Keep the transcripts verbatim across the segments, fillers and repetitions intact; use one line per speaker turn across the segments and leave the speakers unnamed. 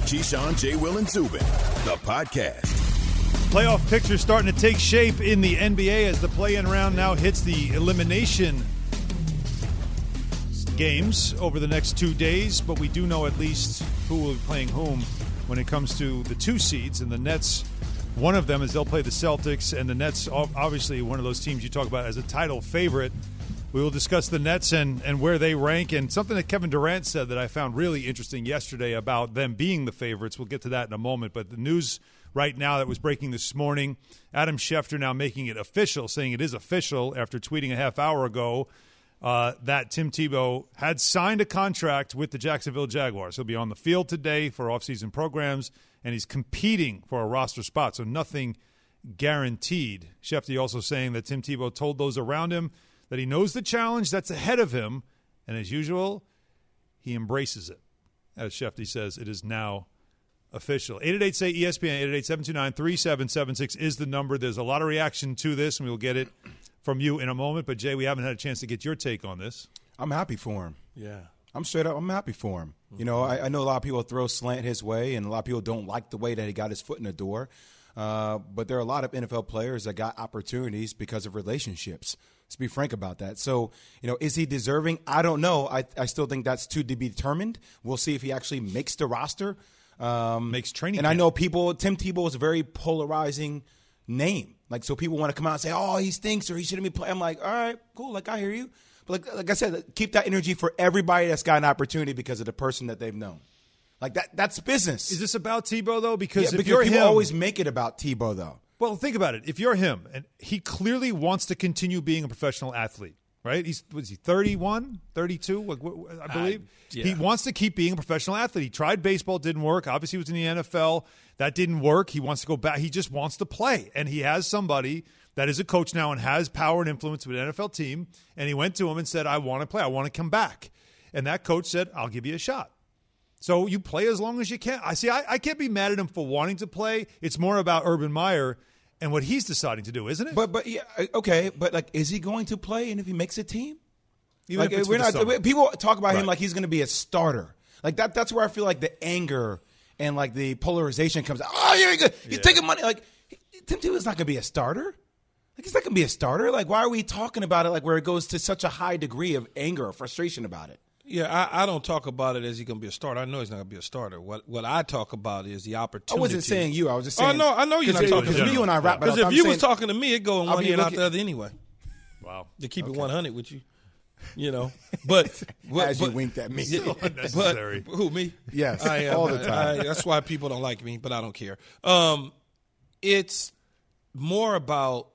Keyshawn, J. Will, and Zubin, the podcast.
Playoff picture starting to take shape in the N B A as the play-in round now hits the elimination games over the next two days. But we do know at least who will be playing whom when it comes to the two seeds. And the Nets, one of them is they'll play the Celtics. And the Nets, obviously one of those teams you talk about as a title favorite. We will discuss the Nets and, and where they rank, and something that Kevin Durant said that I found really interesting yesterday about them being the favorites. We'll get to that in a moment. But the news right now that was breaking this morning, Adam Schefter now making it official, saying it is official after tweeting a half hour ago uh, that Tim Tebow had signed a contract with the Jacksonville Jaguars. He'll be on the field today for offseason programs, and he's competing for a roster spot, so nothing guaranteed. Schefter also saying that Tim Tebow told those around him that he knows the challenge that's ahead of him, and as usual, he embraces it. As Schefter says, it is now official. eight eight eight, say E S P N, eight eight eight, seven two nine, three seven seven six is the number. There's a lot of reaction to this, and we'll get it from you in a moment. But, Jay, we haven't had a chance to get your take on this.
I'm happy for him.
Yeah.
I'm straight up, I'm happy for him. Mm-hmm. You know, I, I know a lot of people throw slant his way, and a lot of people don't like the way that he got his foot in the door. Uh, but there are a lot of N F L players that got opportunities because of relationships. Let's be frank about that. So, you know, is he deserving? I don't know. I, I still think that's to be determined. We'll see if he actually makes the roster. Um,
makes training
And
camp.
I know people, Tim Tebow is a very polarizing name. Like, so people want to come out and say, oh, he stinks or he shouldn't be playing. I'm like, all right, cool. Like, I hear you. But like, like I said, keep that energy for everybody that's got an opportunity because of the person that they've known. Like, that that's business.
Is this about Tebow, though? Because
yeah,
if
because
you're
people
him,
always make it about Tebow, though.
Well, think about it. If you're him, and he clearly wants to continue being a professional athlete, right? He's was he thirty-one, thirty-two, I believe. Uh, yeah. He wants to keep being a professional athlete. He tried baseball, didn't work. Obviously, he was in the N F L. That didn't work. He wants to go back. He just wants to play. And he has somebody that is a coach now and has power and influence with an N F L team. And he went to him and said, I want to play. I want to come back. And that coach said, I'll give you a shot. So you play as long as you can. I see. I, I can't be mad at him for wanting to play. It's more about Urban Meyer and what he's deciding to do, isn't it?
But but yeah, okay. But like, is he going to play? And if he makes a team,
Even
like
if it's
we're
for the
not.
summer.
People talk about
Right.
him like he's going to be a starter. Like that. That's where I feel like the anger and like the polarization comes out. Oh, you're good. You're
Yeah.
taking money. Like Tim Tebow's not going to be a starter. Like he's not going to be a starter. Like why are we talking about it like where it goes to such a high degree of anger or frustration about it?
Yeah, I, I don't talk about it as he's going to be a starter. I know he's not going to be a starter. What what I talk about is the opportunity.
I wasn't saying you. I was just
Oh,
saying.
no, I know you're not
Because
talking
because
to
you and I rap.
Because if you was talking to me, it'd go in
I'll
one
be
ear and out
looking-
the other anyway.
Wow.
To keep
Okay.
it one hundred with you. You know. But. but
as you
but,
winked at me.
Yeah,
unnecessary.
But, who, me?
Yes,
I am.
all the time.
I, that's why people don't like me, but I don't care. Um, it's more about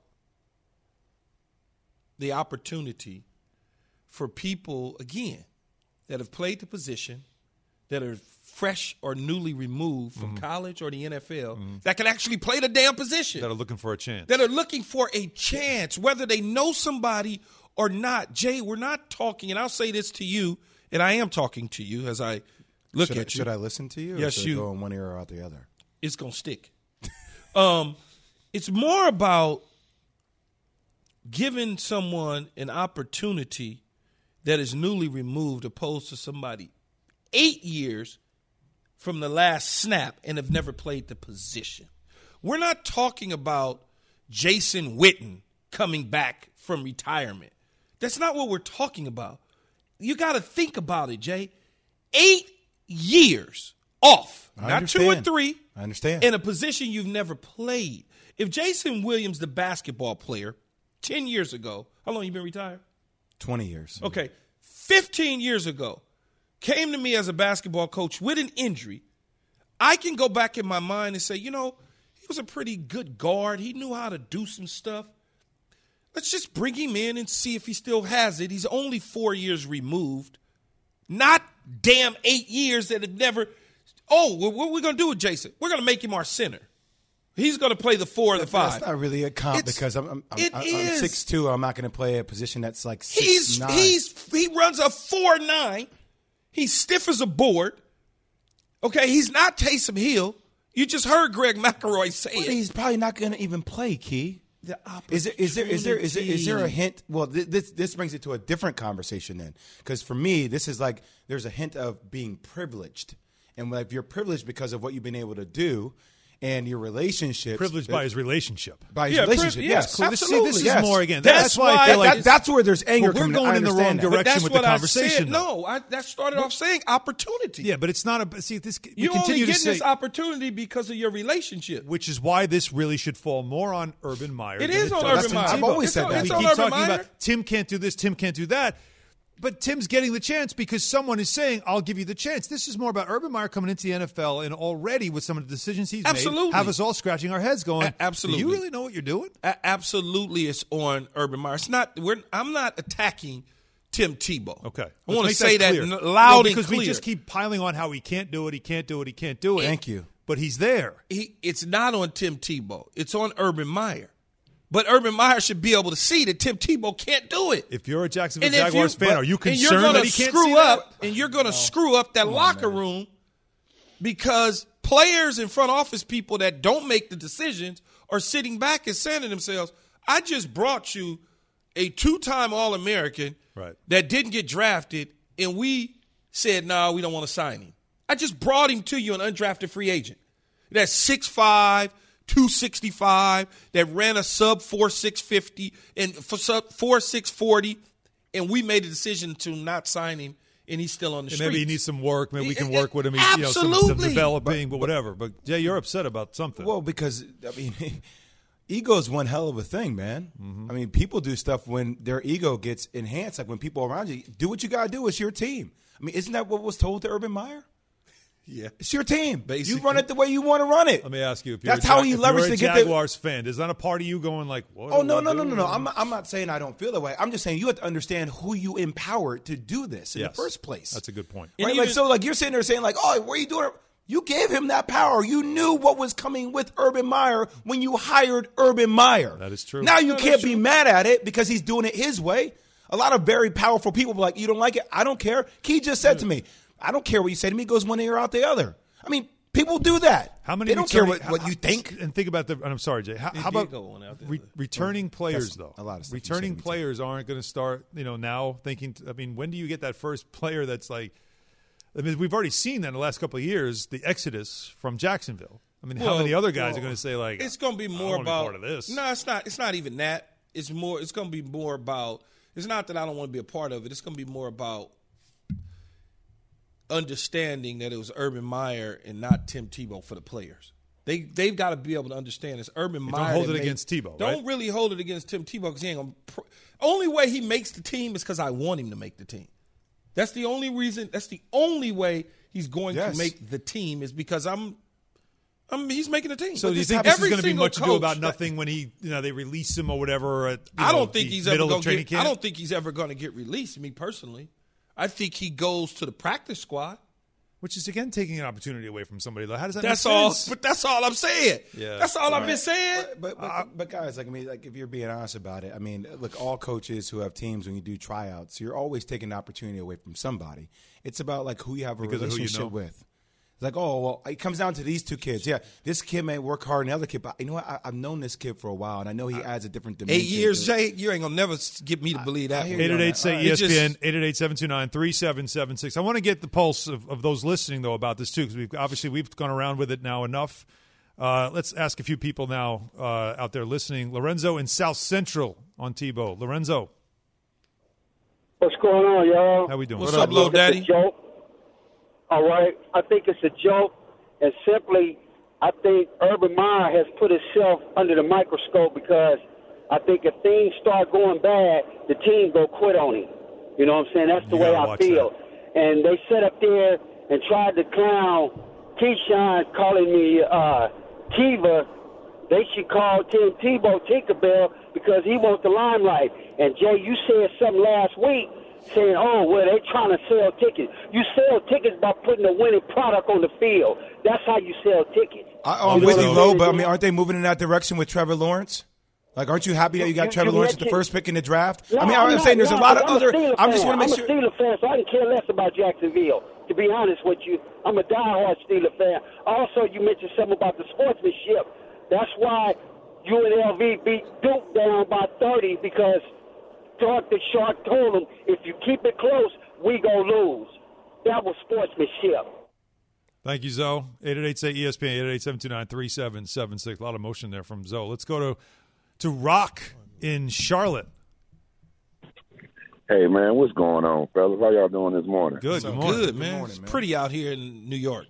the opportunity for people, again, that have played the position, that are fresh or newly removed from
Mm-hmm.
college or the N F L, mm-hmm. that can actually play the damn position.
That are looking for a chance.
That are looking for a chance, whether they know somebody or not. Jay, we're not talking, and I'll say this to you, and I am talking to you as I look
should
at
I,
you.
Should I listen to you? Or
Yes,
should
you.
I go in one ear or out the other?
It's going to stick. um, it's more about giving someone an opportunity that is newly removed opposed to somebody eight years from the last snap and have never played the position. We're not talking about Jason Witten coming back from retirement. That's not what we're talking about. You got to think about it, Jay. Eight years off,
I
not two or
understand.
three,
I understand.
in a position you've never played. If Jason Williams, the basketball player, ten years ago, how long you been retired?
twenty years.
Okay, fifteen years ago, came to me as a basketball coach with an injury, I can go back in my mind and say, you know, he was a pretty good guard. He knew how to do some stuff. Let's just bring him in and see if he still has it. He's only four years removed, not damn eight years that have never. Oh, well, what are we going to do with Jason? We're going to make him our center. He's going to play the four or the five.
That's not really a comp
It's-
because I'm I'm, I'm,
it
I'm
is.
six two. I'm not going to play a position that's like six
He's
nine.
he's he runs a four nine. He's stiff as a board. Okay, he's not Taysom Hill. You just heard Greg McElroy say
But
it.
he's probably not going to even play. Key.
The
Is there is there is there is there is there a
opportunity.
hint? Well, th- this this brings it to a different conversation then, because for me, this is like there's a hint of being privileged, And if you're privileged because of what you've been able to do and your relationships.
Privileged by his relationship.
By his
Yeah,
relationship,
priv-
yes.
yes,
This, see, this is
Yes.
more, again,
That's
that's, why I
why
feel like
That, that's where there's anger
But we're
coming.
going
I
in the
understand
wrong
that.
direction.
But that's
with
what
the
I
conversation,
said.
though.
No, I, that started off saying opportunity.
Yeah, but it's not a. See, this we
You're only
continue to
getting
say,
this opportunity because of your relationship.
which is why this really should fall more on Urban Meyer.
It
than
is on
does
Urban
Tim
Meyer.
Tebow.
I've always
It's
said
on-
that.
We
it's
keep
on
talking
Urban Meyer.
about Tim can't do this, Tim can't do that. But Tim's getting the chance because someone is saying, I'll give you the chance. This is more about Urban Meyer coming into the N F L and already with some of the decisions he's
Absolutely.
made, have us all scratching our heads going,
A- absolutely.
do you really know what you're doing?
A- absolutely, it's on Urban Meyer. It's not. We're, I'm not attacking Tim Tebow.
Okay.
I
Let's
want to
make
say that,
clear.
n- loud
Well,
and
because
clear.
we just keep piling on how he can't do it, he can't do it, he can't do it.
Thank you.
But he's there.
He, it's not on Tim Tebow. It's on Urban Meyer. But Urban Meyer should be able to see that Tim Tebow can't do it.
If you're a Jacksonville
And if
Jaguars
you-
fan,
but-
are you
and you're
concerned
gonna
that he can't
screw
see
up,
that?
and you're going to screw up that locker room because players and front office people that don't make the decisions are sitting back and saying to themselves, I just brought you a two-time All-American
Right.
that didn't get drafted, and we said, no, nah, we don't want to sign him. I just brought him to you, an undrafted free agent. That's six five, two sixty-five, that ran a sub four six fifty and for sub four six forty, and we made a decision to not sign him, and he's still on the
And
street.
maybe he needs some work. Maybe we can
Yeah,
work with him. He's, you know, some, some
absolutely.
developing, but, but whatever. But Jay, you're upset about something.
Well, because I mean, ego is one hell of a thing, man.
Mm-hmm.
I mean, people do stuff when their ego gets enhanced. Like when people around you do what you got to do. It's your team. I mean, isn't that what was told to Urban Meyer?
Yeah.
It's your team.
Basically.
You run it the way you want to run it.
Let me ask you: if you're
That's
a
how
Jag-
he
if
leveraged
you're a
to get the-
Jaguars fan, is that a part of you going like, what
Oh
do
no
I
no no
do?
no no! I'm not, I'm not saying I don't feel that way. I'm just saying you have to understand who you empowered to do this in
Yes.
the first place.
That's a good point.
Right?
And
Like
even-
so, like you're sitting there saying like, "Oh, what are you doing?" You gave him that power. You knew what was coming with Urban Meyer when you hired Urban Meyer.
That is true.
Now you
No,
can't
that's
be
true.
mad at it because he's doing it his way. A lot of very powerful people be like, "You don't like it? I don't care." Key just said to me, "I don't care what you say to me." It goes one ear out the other. I mean, people do that.
How many?
They don't care
returning-
what, what
how-
you think.
And think about the. And I'm sorry, Jay. How, how
did
about
go one out there.
re- returning players
That's
though?
a lot of stuff you
returning
said to me, too.
players aren't going to start. You know, now thinking. I mean, when do you get that first player that's like? I mean, we've already seen that in the last couple of years, the exodus from Jacksonville. I mean, how
Well,
many other guys
well,
are going to say like?
It's going to be
I don't
more
wanna be
about
part of this.
No, it's not. It's not even that. It's more. It's going to be more about. It's not that I don't want to be a part of it. It's going to be more about understanding that it was Urban Meyer and not Tim Tebow for the players. They they've got to be able to understand it's Urban
don't
Meyer.
hold
that
it
made-
against Tebow,
Don't
right?
really hold it against Tim Tebow because he ain't going. to Only way he makes the team is because I want him to make the team. That's the only reason. That's the only way he's going
Yes.
to make the team is because I'm. I'm he's making the team.
So
But
do you
this
think this is
every
going to be
single
much ado
coach
about
that-
nothing when he, you know, they release him or whatever? At, you
I
know,
don't think
the
he's ever
middle
going
of
to
training
get. I
camp?
don't think he's ever going to get released. Me personally, I think he goes to the practice squad.
Which is again taking an opportunity away from somebody. How does that
That's
make
all.
sense?
But that's all I'm saying.
Yeah.
That's all I've been saying.
But but, but guys, like I mean, like if you're being honest about it, I mean, look, all coaches who have teams when you do tryouts, you're always taking an opportunity away from somebody. It's about like who you have a
Because of who you
relationship
know.
with. It's like, oh well, it comes down to these two kids. Yeah, this kid may work hard, and the other kid, but you know what? I, I've known this kid for a while, and I know he adds a different dimension.
Eight years,
to-
Jay. You ain't gonna never get me to believe that.
I hear
one.
you.
eight eight eight say
All right.
E S P N,
It just-
eight eight eight, seven two nine, three seven seven six. I want to get the pulse of, of those listening, though, about this, too, because we've obviously we've gone around with it now enough. Uh, let's ask a few people now uh, out there listening. Lorenzo in South Central on Tebow. Lorenzo,
What's going on, y'all?
how we doing?
What's
I
up,
think
Lil
it's
Daddy?
a joke. All right. I think it's a joke, and simply, I think Urban Meyer has put himself under the microscope because I think if things start going bad, the team go quit on him. You know what I'm saying? That's the
You
way
gotta
I
watch
feel. And they sat up there and tried to clown Keyshawn, calling me uh, Kiva. They should call Tim Tebow Tinkerbell because he wants the limelight. And, Jay, you said something last week saying, oh, well, they're trying to sell tickets. You sell tickets by putting a winning product on the field. That's how you sell tickets.
I, I'm
You
with
know
you,
what
Lo,
I'm
but I
saying?
mean, aren't they moving in that direction with Trevor Lawrence? Like, aren't you happy that you got
You-
Trevor
you
Lawrence at the
mentioned-
first pick in the draft?
No,
I mean,
I'm
I'm
not-
saying there's
no,
a lot of
I'm
other.
A Steeler
I'm just
fan.
want to make
I'm
sure.
a Steeler fan, so I can care less about Jacksonville. To be honest with you, I'm a diehard Steeler fan. Also, you mentioned something about the sportsmanship. That's why U N L V beat Duke down by thirty because Dark the Shark told them, if you keep it close, we go lose. That was sportsmanship.
Thank you, Zoe. eight eight eight, say E S P N, eight eight eight, seven two nine, three seven seven six. A lot of motion there from Zoe. Let's go to, to Rock in Charlotte.
Hey, man, what's going on, fellas? How y'all doing this morning?
Good,
So
good morning.
good, man.
Good morning,
It's
man.
pretty out here in New York.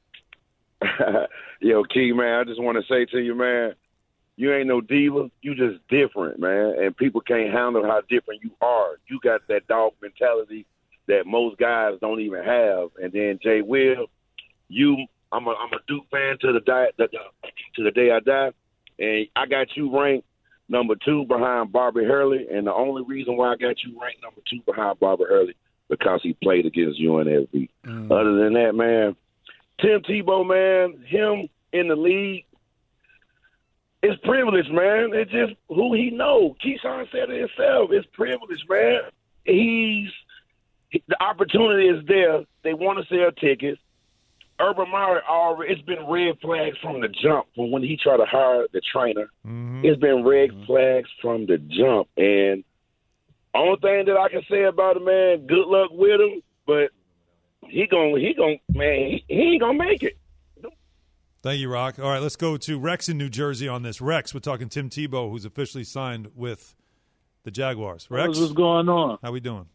Yo, Key, man, I just want to say to you, man, you ain't no diva. You just different, man, and people can't handle how different you are. You got that dog mentality that most guys don't even have. And then Jay Will, you, I'm a, I'm a Duke fan to the, die, the, the to the day I die, and I got you ranked number two behind Bobby Hurley, and the only reason why I got you ranked number two behind Bobby Hurley because he played against U N L V. Mm. Other than that, man, Tim Tebow, man, him in the league, it's privilege, man. It's just who he know. Keyshawn said it himself. It's privilege, man. He's the opportunity is there. They want to sell tickets. Urban Meyer already, it's been red flags from the jump from when he tried to hire the trainer. Mm-hmm. It's been red mm-hmm. flags from the jump. And only thing that I can say about him, man, good luck with him, but he gon' he gon' man, he, he ain't gonna make it.
Thank you, Rock. All right, let's go to Rex in New Jersey on this. Rex, we're talking Tim Tebow, who's officially signed with the Jaguars. Rex,
what's going on?
How we doing?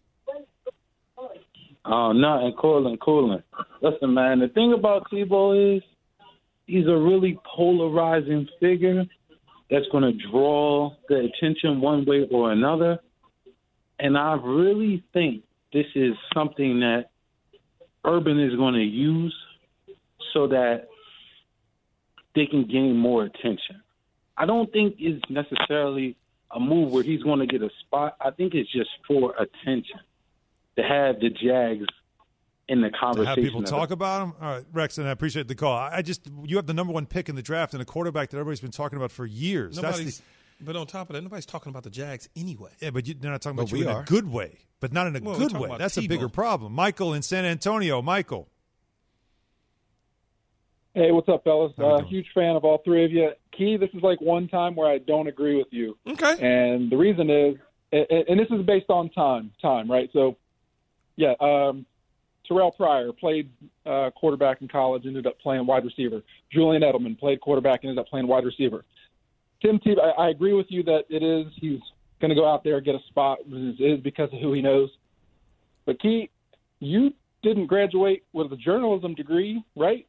Oh, nothing, cooling, cooling. Listen, man, the thing about Tebow is he's a really polarizing figure that's going to draw the attention one way or another. And I really think this is something that Urban is going to use so that they can gain more attention. I don't think it's necessarily a move where he's going to get a spot. I think it's just for attention. To have the Jags in the conversation.
To have people talk about him? All right, Rex, and I appreciate the call. I just – you have the number one pick in the draft and a quarterback that everybody's been talking about for years.
Nobody's,
the,
but on top of that, nobody's talking about the Jags anyway.
Yeah, but you, they're not talking about
But
you
we
in
are.
a good way, but not in a
Well, we're
good
talking
way.
about
That's a
Tebow.
bigger problem. Michael in San Antonio. Michael.
Hey, what's up, fellas?
How we
Uh,
doing?
huge fan of all three of you. Key, this is like one time where I don't agree with you.
Okay.
And the reason is, and, and this is based on time, time, right? So, yeah, um, Terrell Pryor played uh, quarterback in college, ended up playing wide receiver. Julian Edelman played quarterback, ended up playing wide receiver. Tim Tebow, I, I agree with you that it is, he's going to go out there and get a spot. It is because of who he knows. But, Key, you didn't graduate with a journalism degree, right?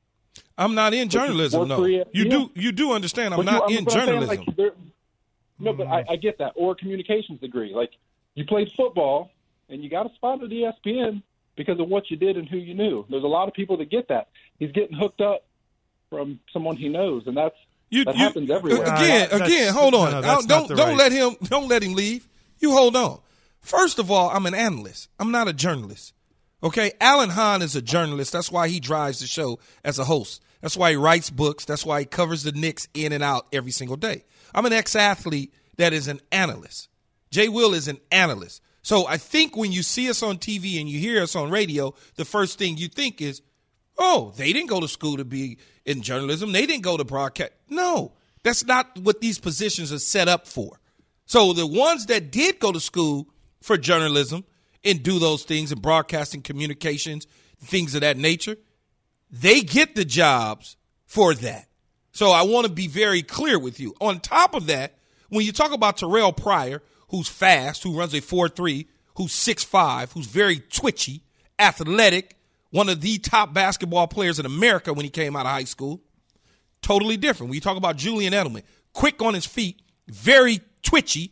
I'm not in journalism, no. You do you do understand I'm
But
not
you,
in
but I'm saying,
journalism.
like, there- no, but I, I get that. Or a communications degree. Like, you played football, and you got a spot at E S P N because of what you did and who you knew. There's a lot of people that get that. He's getting hooked up from someone he knows, and that's
You,
that
you-
happens everywhere.
Again,
Uh, that's-
again, hold on.
no, no, that's
don't
not the
don't
right-
let him don't let him leave. You hold on. First of all, I'm an analyst. I'm not a journalist. Okay? Alan Hahn is a journalist. That's why he drives the show as a host. That's why he writes books. That's why he covers the Knicks in and out every single day. I'm an ex-athlete that is an analyst. Jay Will is an analyst. So I think when you see us on T V and you hear us on radio, the first thing you think is, oh, they didn't go to school to be in journalism. They didn't go to broadcast. No, that's not what these positions are set up for. So the ones that did go to school for journalism and do those things in broadcasting, communications, things of that nature, they get the jobs for that. So I want to be very clear with you. On top of that, when you talk about Terrell Pryor, who's fast, who runs a four three, who's six five, who's very twitchy, athletic, one of the top basketball players in America when he came out of high school, totally different. When you talk about Julian Edelman, quick on his feet, very twitchy,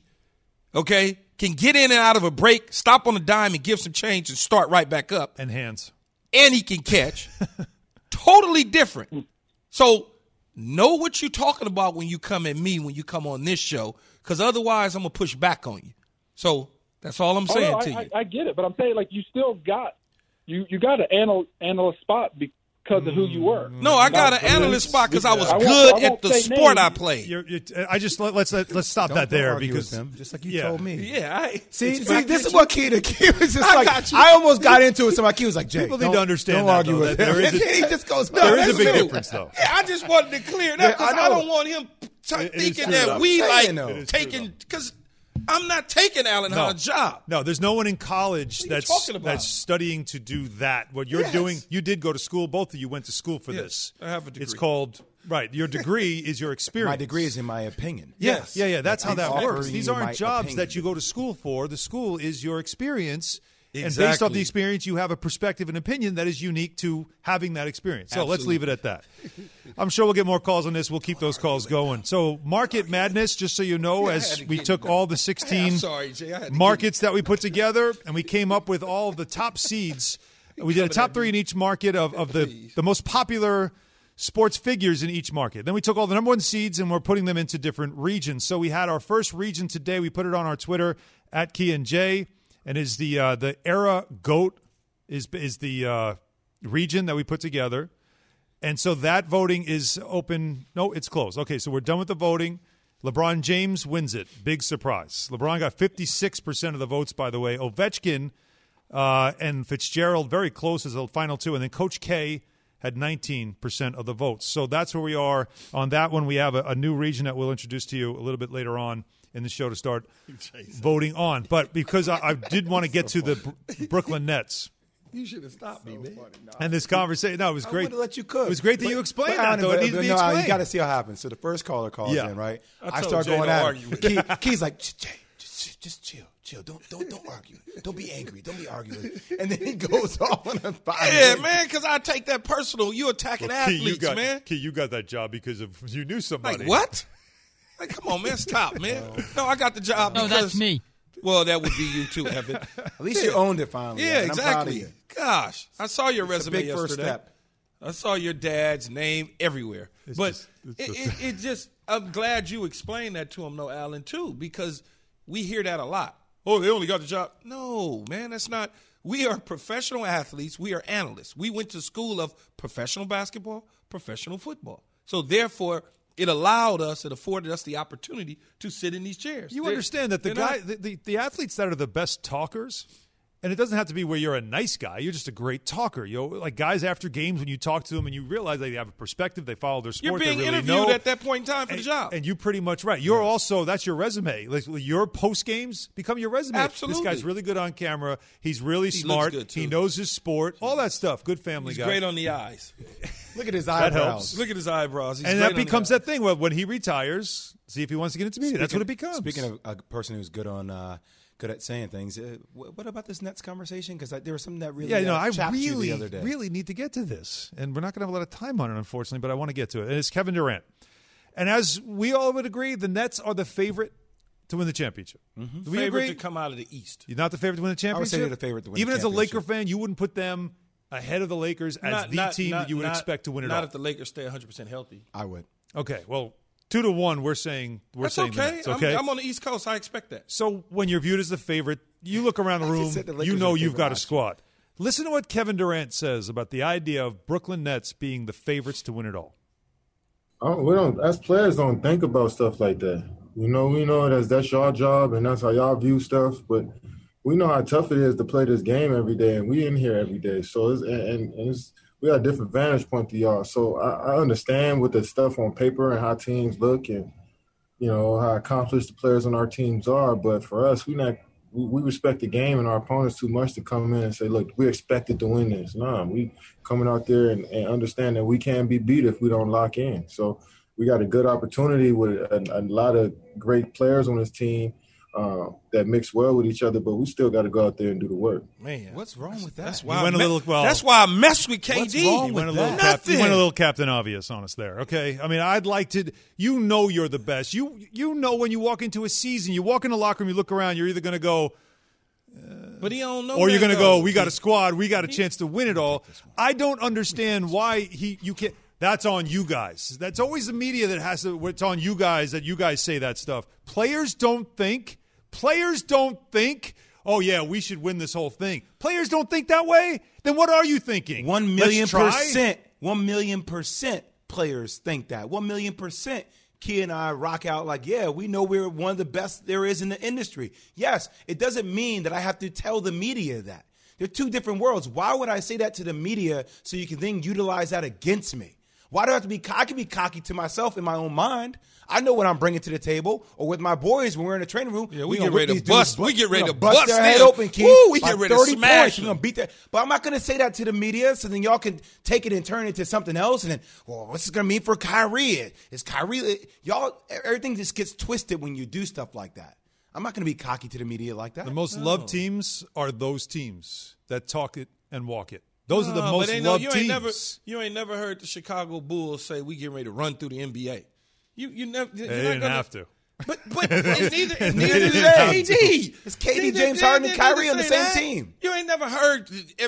okay, can get in and out of a break, stop on a dime and give some change and start right back up.
And hands.
And he can catch. Totally different. So know what you're talking about when you come at me, when you come on this show, because otherwise I'm going to push back on you. So that's all I'm saying
oh, no,
to
I,
you.
I, I get it, but I'm saying, like, you still got you, you got an anal, analyst spot because of who you were.
No, I got
Not-
an analyst spot because I was
I won't-
good
I won't
at the
say
sport
names.
I played.
You're, you're, I just let, let's let, let's stop
Don't-
that
don't
there
argue
because
with him, just like you
yeah.
told me.
Yeah, I
See,
it's
see
back
this
at
is
you.
what Key, the Key was just
I
like,
got you.
I almost got into it. Somebody, Key was like, Jay,
People need
don't,
to understand
don't
that,
argue
though,
with
that
him.
there is a-
he just goes,
there is a
that's
big
true.
difference, though.
Yeah, I just wanted to clear that
Yeah,
because
I
I,
know.
don't want him t-
It is
thinking
true,
that
though.
we
I'm
like
saying, though. It
is true,
taking because I'm not taking Alan
No.
Hah's job.
No, there's no one in college
What are you
that's
talking about?
that's studying to do that. What you're
Yes.
doing, you did go to school. Both of you went to school for
Yes,
this.
I have a degree.
It's called right. Your degree is your experience.
My degree is in my opinion.
Yes.
Yeah, yeah. That's how
I'm
that
offering
works. These
you
aren't
my
jobs
opinion.
that you go to school for. The school is your experience. And based
Exactly.
off the experience, you have a perspective and opinion that is unique to having that experience. So let's leave it at that. I'm sure we'll get more calls on this. We'll keep those calls going. So Market Madness, just so you know,
Yeah, I
as
had to
we
get
took
you.
all the sixteen
I'm sorry, Jay. I had to
markets that we put together, and we came up with all of the top seeds. We did a top three in each market of, of the, the most popular sports figures in each market. Then we took all the number one seeds and we're putting them into different regions. So we had our first region today. We put it on our Twitter at Key and J, and is the uh, the Era GOAT is is the uh, region that we put together. And so that voting is open. No, it's closed. Okay, so we're done with the voting. LeBron James wins it. Big surprise. LeBron got fifty-six percent of the votes, by the way. Ovechkin uh, and Fitzgerald very close as the final two. And then Coach K had nineteen percent of the votes. So that's where we are on that one. We have a, a new region that we'll introduce to you a little bit later on in the show to start voting on. But because I, I did want to get to the Br- Brooklyn Nets.
You should have stopped me, man.
And this conversation, no, it was
I
great.
would have let you cook.
It was great that
But-
you explained
but
that,
honestly,
though. It
but-
needs to
but
be
no,
explained.
You got to see how it happens. So the first caller calls
Yeah.
in, right?
I
I,
told
start
Jay
going
don't
at
argue
him.
with
Key, Key's like, Jay, just, just chill, chill. Don't, don't, don't argue. Don't be angry. Don't be arguing. And then he goes off on a five.
Yeah,
minute-
man, because I take that personal. You attacking
Key,
athletes,
you got,
man.
Key, you got that job because of you knew somebody.
Like, what? Like, come on, man. Stop, man. No, I got the job
No,
because.
that's me.
Well, that would be you too, Evan.
At least you owned it finally.
Yeah,
man. I'm proud of
exactly.
you.
Gosh, I saw your
It's a
resume
big
yesterday.
first step.
I saw your dad's name everywhere. but
just- it's
it,
just-
it, it just, I'm glad you explained that to him, though, Alan, too, because we hear that a lot. Oh, they only got the job. No, man, that's not. We are professional athletes. We are analysts. We went to school of professional basketball, professional football. So, therefore, it allowed us, it afforded us the opportunity to sit in these chairs.
You
They're-
understand that the
they're
guy,
not-
the, the, the athletes that are the best talkers, and it doesn't have to be where you're a nice guy. You're just a great talker. You know, like guys after games when you talk to them and you realize they have a perspective, they follow their sport.
You're being
they really
interviewed
know.
at that point in time for
and,
the job.
and you pretty much right. You're also that's your resume. Like your post games become your resume.
Absolutely.
This guy's really good on camera. He's really
He looks
smart.
good,
He
too.
knows his sport. All that stuff. Good family
He's
guy.
great on the eyes.
Look at his
That
eyebrows.
helps.
Look at his eyebrows. He's
and
great
that
on the
becomes
eyes.
that thing. Well, when he retires, see if he wants to get into media. That's what it becomes.
Speaking of a person who's good on, uh, good at saying things, uh, wh- what about this Nets conversation? Because there was something that really
Yeah, you know,
uh,
I
chapped you
really,
the other day.
really need to get to this, and we're not going to have a lot of time on it, unfortunately. But I want to get to it. And it's Kevin Durant, and as we all would agree, the Nets are the favorite to win the championship.
Mm-hmm.
Do we
favorite
agree?
to come out of the East.
You're not the favorite to win the championship.
I would say they're the favorite to win the
Even as a Laker
championship.
fan, you wouldn't put them ahead of the Lakers as
Not-
the
not-
team
not-
that you would
not-
expect to win it
Not
all.
if the Lakers stay one hundred percent healthy.
I would.
Okay, well, two to one, we're saying we're
That's
saying the
okay.
Nets, okay.
I'm, I'm on the East Coast. I expect that.
So when you're viewed as the favorite, you look around the
I just
room,
said the Lakers
you
are
know
the
you've
favorite
got a
last
squad. Listen to what Kevin Durant says about the idea of Brooklyn Nets being the favorites to win it all.
Oh, we don't. As players, don't think about stuff like that. You know, we know that's that's your job and that's how y'all view stuff. But we know how tough it is to play this game every day, and we in here every day. So it's and, and it's we got a different vantage point to y'all. So I, I understand with the stuff on paper and how teams look, and you know how accomplished the players on our teams are. But for us, we not we, we respect the game and our opponents too much to come in and say, look, we're expected to win this. No, we coming out there and, and understand that we can be beat if we don't lock in. So we got a good opportunity with a, a lot of great players on this team uh, that mix well with each other, but we still got to go out there and do the work.
Man,
What's wrong with that?
That's
You
why.
went
I
a
me-
little- well-
that's why I mess with K D.
What's wrong
You
with
went, a little
that?
cap- you
Nothing.
went a little Captain Obvious on us there, okay? I mean, I'd like to – you know you're the best. You you know when you walk into a season, you walk in the locker room, you look around, you're either going to go
But he don't know.
or you're
that,
going to
though.
go, we got a squad, we got a chance to win it all. I don't understand why he you can't – that's on you guys. That's always the media that has to – it's on you guys that you guys say that stuff. Players don't think – Players don't think, oh, yeah, we should win this whole thing. Players don't think that way? Then what are you thinking?
One million
Let's try?
percent. One million percent players think that. One million percent. Key and I rock out like, yeah, we know we're one of the best there is in the industry. Yes, it doesn't mean that I have to tell the media that. They're two different worlds. Why would I say that to the media so you can then utilize that against me? Why do I have to be – I can be cocky to myself in my own mind. I know what I'm bringing to the table. Or with my boys when we're in the training room.
Yeah, we,
we
get ready to bust. We get ready to
bust,
bust
their head
them.
open, Keith.
Woo, we
by
get ready to
thirty
smash
points.
them.
We're going to beat that. But I'm not going to say that to the media so then y'all can take it and turn it into something else. And then, well, what's this going to mean for Kyrie? Is Kyrie – y'all – everything just gets twisted when you do stuff like that. I'm not going to be cocky to the media like that.
The most
No.
loved teams are those teams that talk it and walk it. Those are the
No,
most
but ain't no,
loved
you
teams.
Ain't never, you ain't never heard the Chicago Bulls say we getting ready to run through the N B A. You you never.
They didn't
gonna,
have to.
But but and neither and neither
They
did
didn't have
K
to.
D.
It's K D,
Neither-
James
they-
Harden,
they
and Kyrie
didn't
on the
say
same
that.
team.
You ain't never heard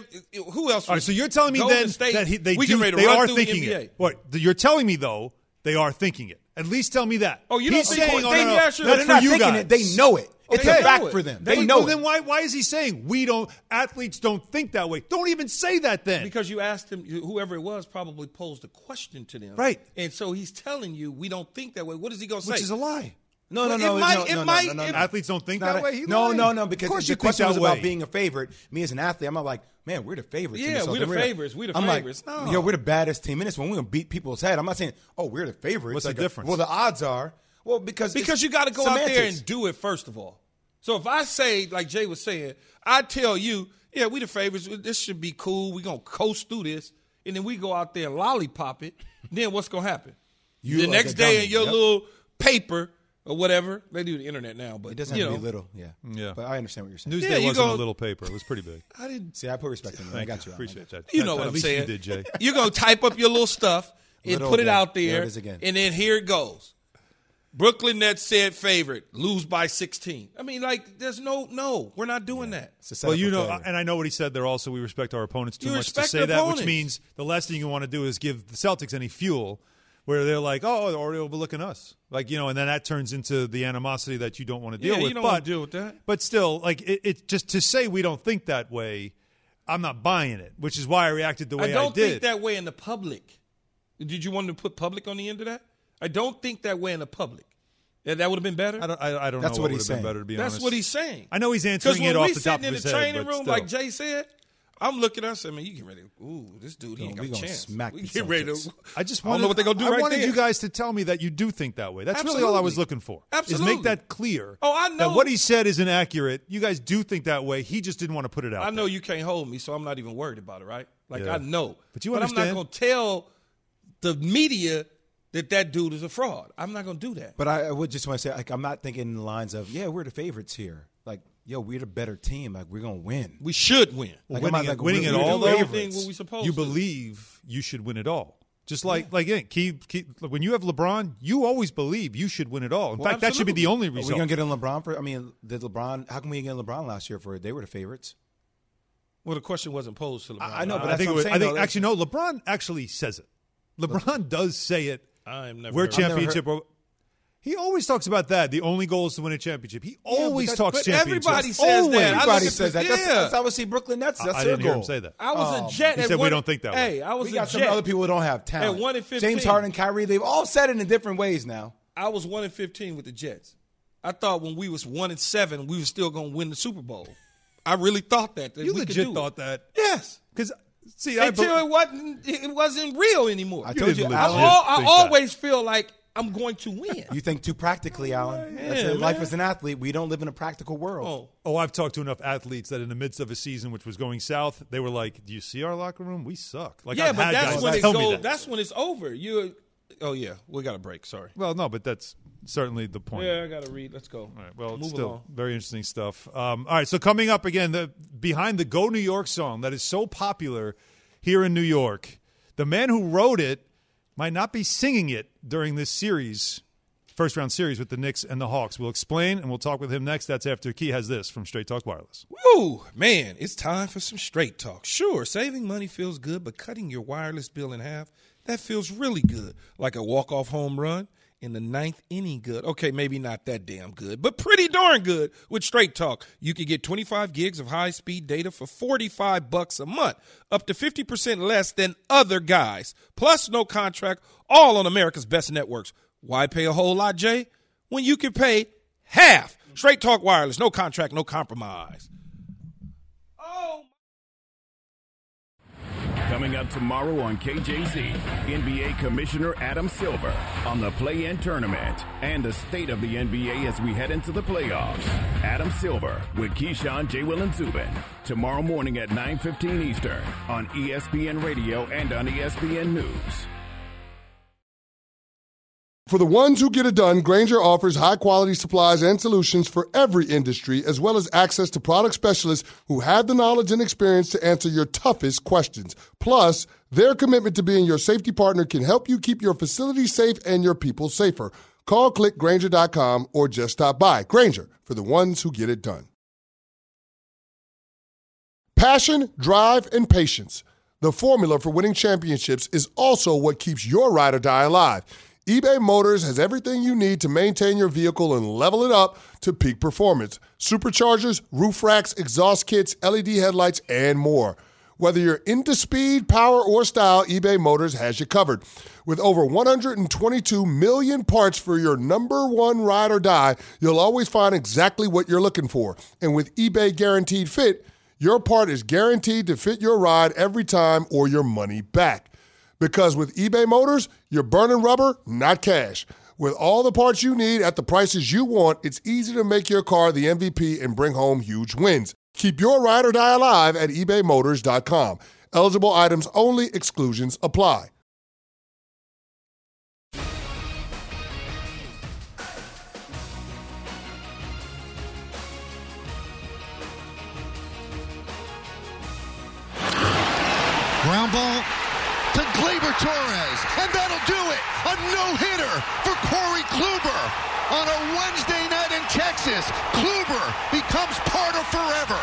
who else?
All right, so you're telling me
Golden
then
State,
that he, they
we
do,
getting ready to
they
run
are
through
thinking
the N B A.
it. What you're telling me though, they are thinking it. At least tell me that.
Oh, you
He's
don't think
saying,
they-
oh,
they
no, no,
actually-
that's
They're
for
not
you
thinking
guys.
it. They know it. It's
They
a
know
fact
it.
for them.
They,
They know
well,
it.
then why why is he saying we don't? Athletes don't think that way. Don't even say that then.
Because you asked him, whoever it was probably posed a question to them.
Right.
And so he's telling you we don't think that way. What is he going to say?
Which is a lie.
No, no,
Well,
no,
it might-
no,
it
no,
might-
no, no,
it-
no.
Athletes don't think
Not
that
a-
way. He
no,
lied.
no, no. Because
of course
the
you think
question
that
was
way.
about being a favorite. Me as an athlete, I'm not like, man, we're the favorites. in
Yeah,
this whole
we
thing.
the
We're
favorites. We the
I'm
favorites.
Like,
No.
yo, we're the baddest team in this one. We're gonna beat people's head. I'm not saying, oh, we're the favorites.
What's the
Like,
difference?
Well, the odds are, well, because
Because
it's
you got to go out there
semantics.
and do it first of all. So if I say, like Jay was saying, I tell you, yeah, we the favorites. This should be cool. We're going to coast through this. And then we go out there and lollipop it. Then what's going to happen?
You
the
like
next
a
day
dummy.
in your
Yep.
little paper or whatever. They do the internet now. But
It doesn't
you
have
know,
to be little, yeah.
Yeah.
But I understand what you're saying.
Newsday
Yeah, you
wasn't
go-
a little paper. It was pretty big.
I didn't.
See, I put respect in that. I
Thank
got
you.
you.
Appreciate that.
You know
At
what I'm
least
saying.
you did, Jay.
You're going to type up your little stuff and
Little
put it
again.
out there.
There it is again.
And then here it goes. Brooklyn Nets said favorite, lose by sixteen. I mean, like, there's no, no, we're not doing that.
It's a setup
Well, you
for
know,
failure.
and I know what he said there also. We respect our opponents too
You
much to
respect
say
your
that,
opponents.
which means the last thing you want to do is give the Celtics any fuel where they're like, oh, they're already overlooking us. Like, you know, and then that turns into the animosity that you don't want to deal
Yeah,
with.
you don't
but,
wanna deal with that.
But still, like, it, it just to say we don't think that way, I'm not buying it, which is why I reacted the way
I don't
I did.
think that way in the public. Did you want to put public on the end of that? I don't think that way in the public. Yeah, that would have been better.
I don't, I, I don't
That's
know
what
what,
he's
would have been
saying.
better, to be
That's
honest.
what he's saying.
I know he's
Because
answering
when
it off
we
the top
sitting
of
in
his
the
head,
training
but
room,
still.
like Jay said, I'm looking at us. I mean, you get ready. Ooh, this dude, he ain't
We
got a
gonna
chance.
smack
we
the
get ready to.
Celtics.
I just
I don't
wanted,
know what they're gonna do
I
right
wanted
there.
you guys to tell me that you do think that way. That's really all I was
Absolutely.
looking for. Is
Absolutely.
make that clear.
Oh, I know.
That what he said is inaccurate. You guys do think that way. He just didn't want to put it out
I know
there.
you can't hold me, so I'm not even worried about it, right? Like,
Yeah.
I know.
But you
I'm
understand.
not going to tell the media that that dude is a fraud. I'm not going to do that.
But I, I would just want to say, like, I'm not thinking in the lines of, yeah, we're the favorites here. Like, yo, we're the better team. Like, we're gonna win.
We should win.
Like,
winning
I'm not,
it,
like,
winning
we're-
it
we're
all,
the
though,
favorites.
what we supposed
you
to.
believe you should win it all. Just like, like again, keep, keep, when you have LeBron, you always believe you should win it all. In
Well,
fact, that should be the only
Are we
result.
gonna get in LeBron for? I mean, did LeBron? How come we didn't get LeBron last year for? They were the favorites.
Well, the question wasn't posed to LeBron.
I- I know, but
I
that's
think,
what
it was,
I'm
I
saying,
think
though.
actually, no, LeBron actually says it. LeBron does say it.
I am never.
We're
heard-
never
championship. or- He always talks about that. The only goal is to win a championship. He always
that-
talks
but
championships.
everybody says
Always.
that. I
Everybody
look at
says
the-
that. That's,
yeah.
that's how I see Brooklyn Nets. That's
I
their
didn't hear
goal.
him say that.
I was
Oh,
a Jet.
He
at
said we
one-
don't think that way.
Hey, I was
We
a
got some
Jet.
other people who don't have talent.
At one and fifteen.
James Harden, Kyrie, they've all said it in different ways now.
I was one and fifteen with the Jets. I thought when we was one and seven, we were still going to win the Super Bowl. I really thought that. that
You
we could
legit
do
thought
it.
that.
Yes.
Because, see, I
Until
bel-
it wasn't. It wasn't real anymore.
I
You
told you,
didn't
I,
legit
Alan.
al- I
think that.
always feel like I'm going to win.
You think too practically, Alan. That's
Yeah,
it. Life
man.
as an athlete, we don't live in a practical world.
Oh,
Oh, I've talked to enough athletes that in the midst of a season which was going south, they were like, "Do you see our locker room? We suck." Like,
yeah,
I've
but
had
that's
guys
when it
tell me
goes.
that.
That's when it's over. You. Oh yeah, we got a break. Sorry.
Well, no, but that's certainly the point.
Yeah, I got to read. Let's go.
All right. Well,
Move
still
along.
very interesting stuff. Um, all right. So coming up again, the behind the Go New York song that is so popular here in New York, the man who wrote it might not be singing it during this series, first round series with the Knicks and the Hawks. We'll explain and we'll talk with him next. That's after Key has this from Straight Talk Wireless.
Woo, man, it's time for some straight talk. Sure, saving money feels good, but cutting your wireless bill in half, that feels really good. Like a walk-off home run in the ninth inning good. Okay, maybe not that damn good, but pretty darn good with Straight Talk. You can get twenty-five gigs of high-speed data for forty-five bucks a month, up to fifty percent less than other guys. Plus no contract, all on America's best networks. Why pay a whole lot, Jay, when you can pay half? Straight Talk Wireless, no contract, no compromise. Oh.
Coming up tomorrow on K J Z, N B A Commissioner Adam Silver on the play-in tournament and the state of the N B A as we head into the playoffs. Adam Silver with Keyshawn, J. Will, and Zubin. Tomorrow morning at nine fifteen Eastern on E S P N Radio and on E S P N News.
For the ones who get it done, Grainger offers high-quality supplies and solutions for every industry, as well as access to product specialists who have the knowledge and experience to answer your toughest questions. Plus, their commitment to being your safety partner can help you keep your facility safe and your people safer. Call, click Grainger dot com, or just stop by. Grainger, for the ones who get it done. Passion, drive, and patience. The formula for winning championships is also what keeps your ride or die alive. eBay Motors has everything you need to maintain your vehicle and level it up to peak performance. Superchargers, roof racks, exhaust kits, L E D headlights, and more. Whether you're into speed, power, or style, eBay Motors has you covered. With over one hundred twenty-two million parts for your number one ride or die, you'll always find exactly what you're looking for. And with eBay Guaranteed Fit, your part is guaranteed to fit your ride every time or your money back. Because with eBay Motors, you're burning rubber, not cash. With all the parts you need at the prices you want, it's easy to make your car the M V P and bring home huge wins. Keep your ride or die alive at ebay motors dot com. Eligible items only. Exclusions apply.
Ground ball to Gleyber Torres, and that'll do it. A no-hitter for Corey Kluber on a Wednesday night in Texas. Kluber becomes part of forever.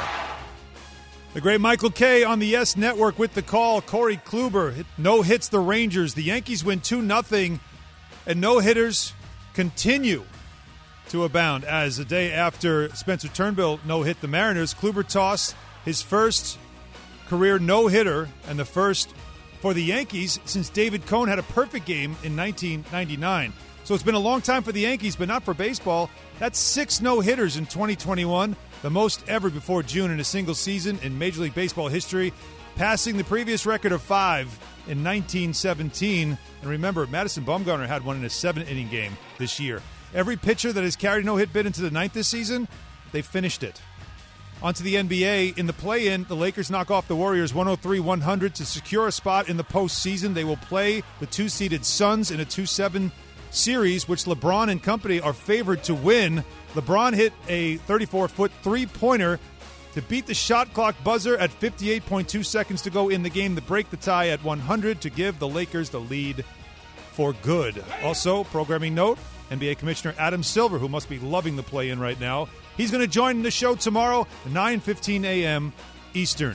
The great Michael Kay on the Yes Network with the call. Corey Kluber hit, no hits the Rangers. The Yankees win two nothing, and no-hitters continue to abound. As a day after Spencer Turnbull no-hit the Mariners, Kluber tossed his first career no-hitter and the first for the Yankees since David Cone had a perfect game in nineteen ninety-nine. So it's been a long time for the Yankees, but not for baseball. That's six no-hitters in twenty twenty-one, the most ever before June in a single season in Major League Baseball history, passing the previous record of five in nineteen seventeen. And remember, Madison Bumgarner had one in a seven-inning game this year. Every pitcher that has carried a no-hit bid into the ninth this season, they finished it. On to the N B A. In the play-in, the Lakers knock off the Warriors one oh three one hundred to secure a spot in the postseason. They will play the two-seeded Suns in a two seven series, which LeBron and company are favored to win. LeBron hit a thirty-four-foot three-pointer to beat the shot clock buzzer at fifty-eight point two seconds to go in the game to break the tie at one hundred to give the Lakers the lead for good. Also, programming note, N B A Commissioner Adam Silver, who must be loving the play-in right now, he's going to join the show tomorrow at nine fifteen a.m. Eastern.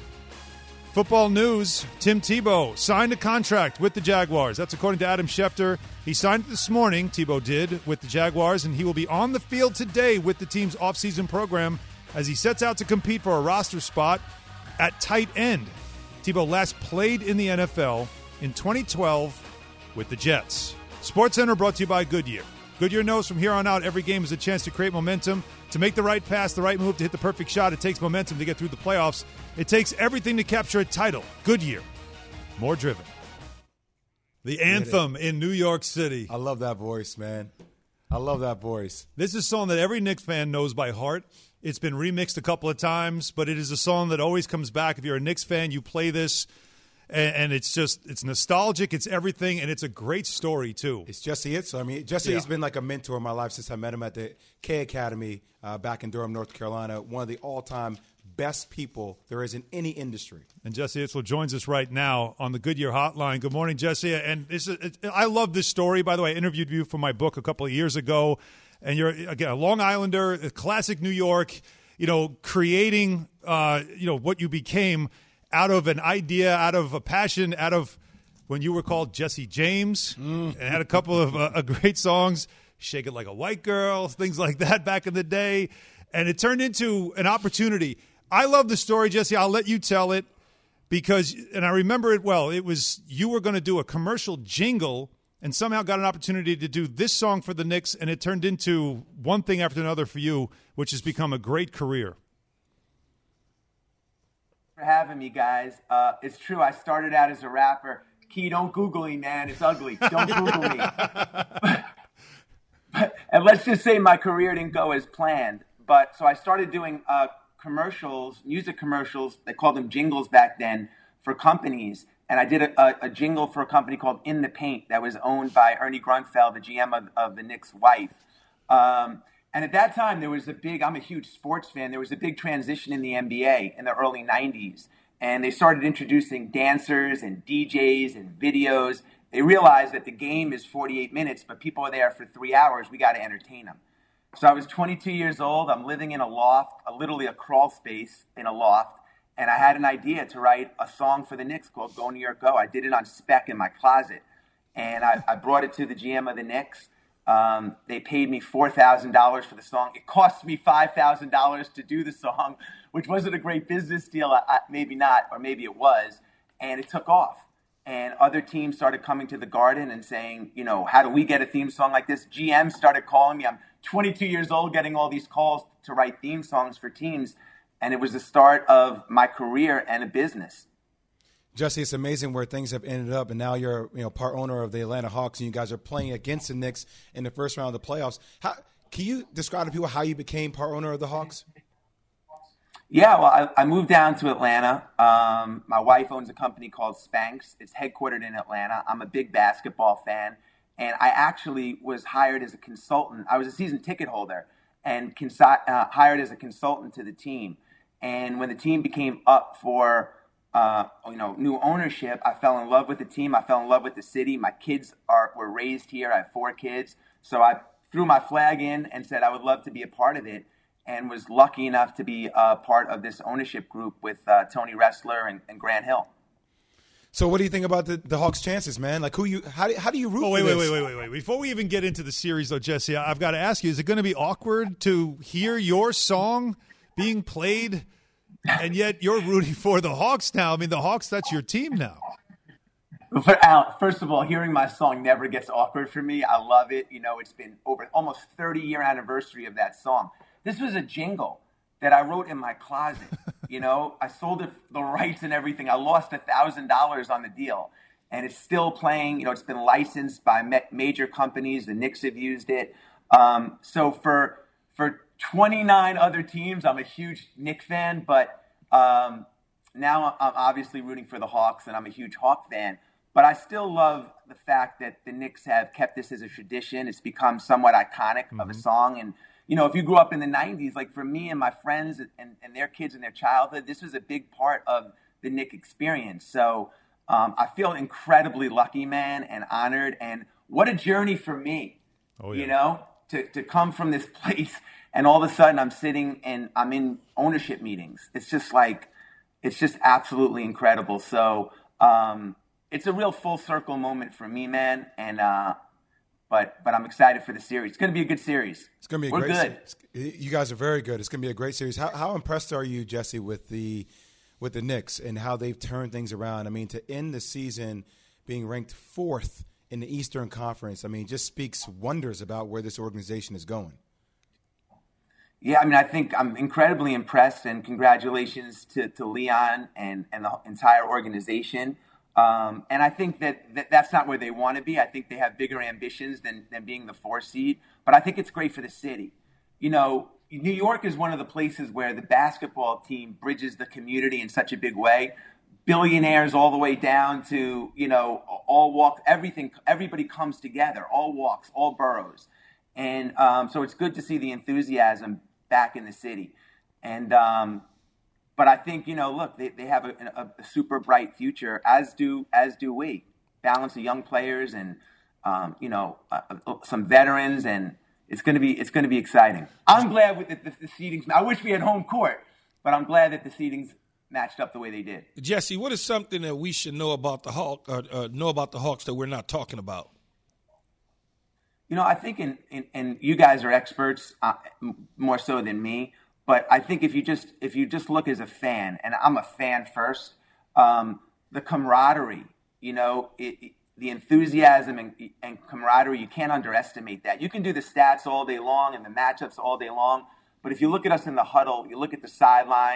Football news, Tim Tebow signed a contract with the Jaguars. That's according to Adam Schefter. He signed it this morning, Tebow did, with the Jaguars, and he will be on the field today with the team's offseason program as he sets out to compete for a roster spot at tight end. Tebow last played in the N F L in twenty twelve with the Jets. SportsCenter brought to you by Goodyear. Goodyear knows from here on out every game is a chance to create momentum, to make the right pass, the right move, to hit the perfect shot. It takes momentum to get through the playoffs. It takes everything to capture a title. Goodyear, more driven. The anthem in New York City.
I love that voice, man. I love that voice.
This is a song that every Knicks fan knows by heart. It's been remixed a couple of times, but it is a song that always comes back. If you're a Knicks fan, you play this. And it's just, it's nostalgic, it's everything, and it's a great story, too.
It's Jesse Itzler. I mean, Jesse has yeah. been like a mentor in my life since I met him at the K Academy uh, back in Durham, North Carolina. One of the all-time best people there is in any industry.
And Jesse Itzler joins us right now on the Goodyear Hotline. Good morning, Jesse. And this is, it, I love this story. By the way, I interviewed you for my book a couple of years ago. And you're, again, a Long Islander, a classic New York, you know, creating, uh, you know, what you became out of an idea, out of a passion, out of when you were called Jesse James, mm. and had a couple of uh, great songs, Shake It Like a White Girl, things like that back in the day. And it turned into an opportunity. I love the story, Jesse. I'll let you tell it because, and I remember it well, it was you were going to do a commercial jingle and somehow got an opportunity to do this song for the Knicks, and it turned into one thing after another for you, which has become a great career.
for having me, guys. Uh, it's true. I started out as a rapper. Key, don't Google me, man. It's ugly. Don't Google me. but, but, and let's just say my career didn't go as planned. But so I started doing uh, commercials, music commercials. They called them jingles back then for companies. And I did a, a, a jingle for a company called In the Paint that was owned by Ernie Grunfeld, the G M of, of the Knicks' wife. Um, and at that time, there was a big, I'm a huge sports fan, there was a big transition in the N B A in the early nineties. And they started introducing dancers and D Js and videos. They realized that the game is forty-eight minutes, but people are there for three hours. We got to entertain them. So I was twenty-two years old. I'm living in a loft, a, literally a crawl space in a loft. And I had an idea to write a song for the Knicks called Go New York Go. I did it on spec in my closet. And I, I brought it to the G M of the Knicks. Um, they paid me four thousand dollars for the song. It cost me five thousand dollars to do the song, which wasn't a great business deal. I, I, maybe not, or maybe it was. And it took off. And other teams started coming to the Garden and saying, you know, how do we get a theme song like this? G M started calling me. I'm twenty-two years old getting all these calls to write theme songs for teams. And it was the start of my career and a business.
Jesse, it's amazing where things have ended up, and now you're, you know, part owner of the Atlanta Hawks, and you guys are playing against the Knicks in the first round of the playoffs. How can you describe to people how you became part owner of the Hawks?
Yeah, well, I, I moved down to Atlanta. Um, my wife owns a company called Spanx. It's headquartered in Atlanta. I'm a big basketball fan, and I actually was hired as a consultant. I was a season ticket holder and cons- uh, hired as a consultant to the team. And when the team became up for Uh, you know, new ownership, I fell in love with the team. I fell in love with the city. My kids are were raised here. I have four kids. So I threw my flag in and said I would love to be a part of it, and was lucky enough to be a part of this ownership group with uh, Tony Ressler and, and Grant Hill.
So what do you think about the, the Hawks' chances, man? Like, who you? How do, how do you root
oh, wait,
for
wait,
this?
wait, wait, wait, wait. Before we even get into the series, though, Jesse, I've got to ask you, is it going to be awkward to hear your song being played and yet you're rooting for the Hawks now? I mean, the Hawks, that's your team now.
First of all, hearing my song never gets awkward for me. I love it. You know, it's been over almost thirty-year anniversary of that song. This was a jingle that I wrote in my closet. You know, I sold it, the rights and everything. I lost one thousand dollars on the deal. And it's still playing. You know, it's been licensed by major companies. The Knicks have used it. Um, so for for twenty-nine other teams, I'm a huge Knicks fan, but um, now I'm obviously rooting for the Hawks, and I'm a huge Hawk fan. But I still love the fact that the Knicks have kept this as a tradition. It's become somewhat iconic mm-hmm. of a song. And, you know, if you grew up in the nineties, like for me and my friends and, and their kids in their childhood, this was a big part of the Knicks experience. So um, I feel incredibly lucky, man, and honored. And what a journey for me, oh, yeah. you know, to, to come from this place. And all of a sudden I'm sitting and I'm in ownership meetings. It's just like, it's just absolutely incredible. So um, it's a real full circle moment for me, man. And, uh, but, but I'm excited for the series. It's going to be a good series.
It's going to be a
We're
great
good.
series. You guys are very good. It's going to be a great series. How, how impressed are you, Jesse, with the, with the Knicks and how they've turned things around? I mean, to end the season being ranked fourth in the Eastern Conference, I mean, just speaks wonders about where this organization is going.
Yeah, I mean, I think I'm incredibly impressed, and congratulations to, to Leon and, and the entire organization. Um, and I think that, that that's not where they want to be. I think they have bigger ambitions than, than being the four seed. But I think it's great for the city. You know, New York is one of the places where the basketball team bridges the community in such a big way. Billionaires all the way down to, you know, all walks, everything, everybody comes together, all walks, all boroughs. And um, so it's good to see the enthusiasm back in the city. And um, but I think, you know, look, they, they have a, a, a super bright future, as do as do we. Balance of young players and um, you know uh, some veterans, and it's gonna be it's gonna be exciting. I'm glad with the, the, the seedings. I wish we had home court, but I'm glad that the seedings matched up the way they did.
Jesse, what is something that we should know about the Hawk uh, uh, know about the Hawks that we're not talking about?
You know, I think, in, in, and you guys are experts uh, more so than me, but I think if you just if you just look as a fan, and I'm a fan first, um, the camaraderie, you know, it, it, the enthusiasm and, and camaraderie, you can't underestimate that. You can do the stats all day long and the matchups all day long, but if you look at us in the huddle, you look at the sidelines,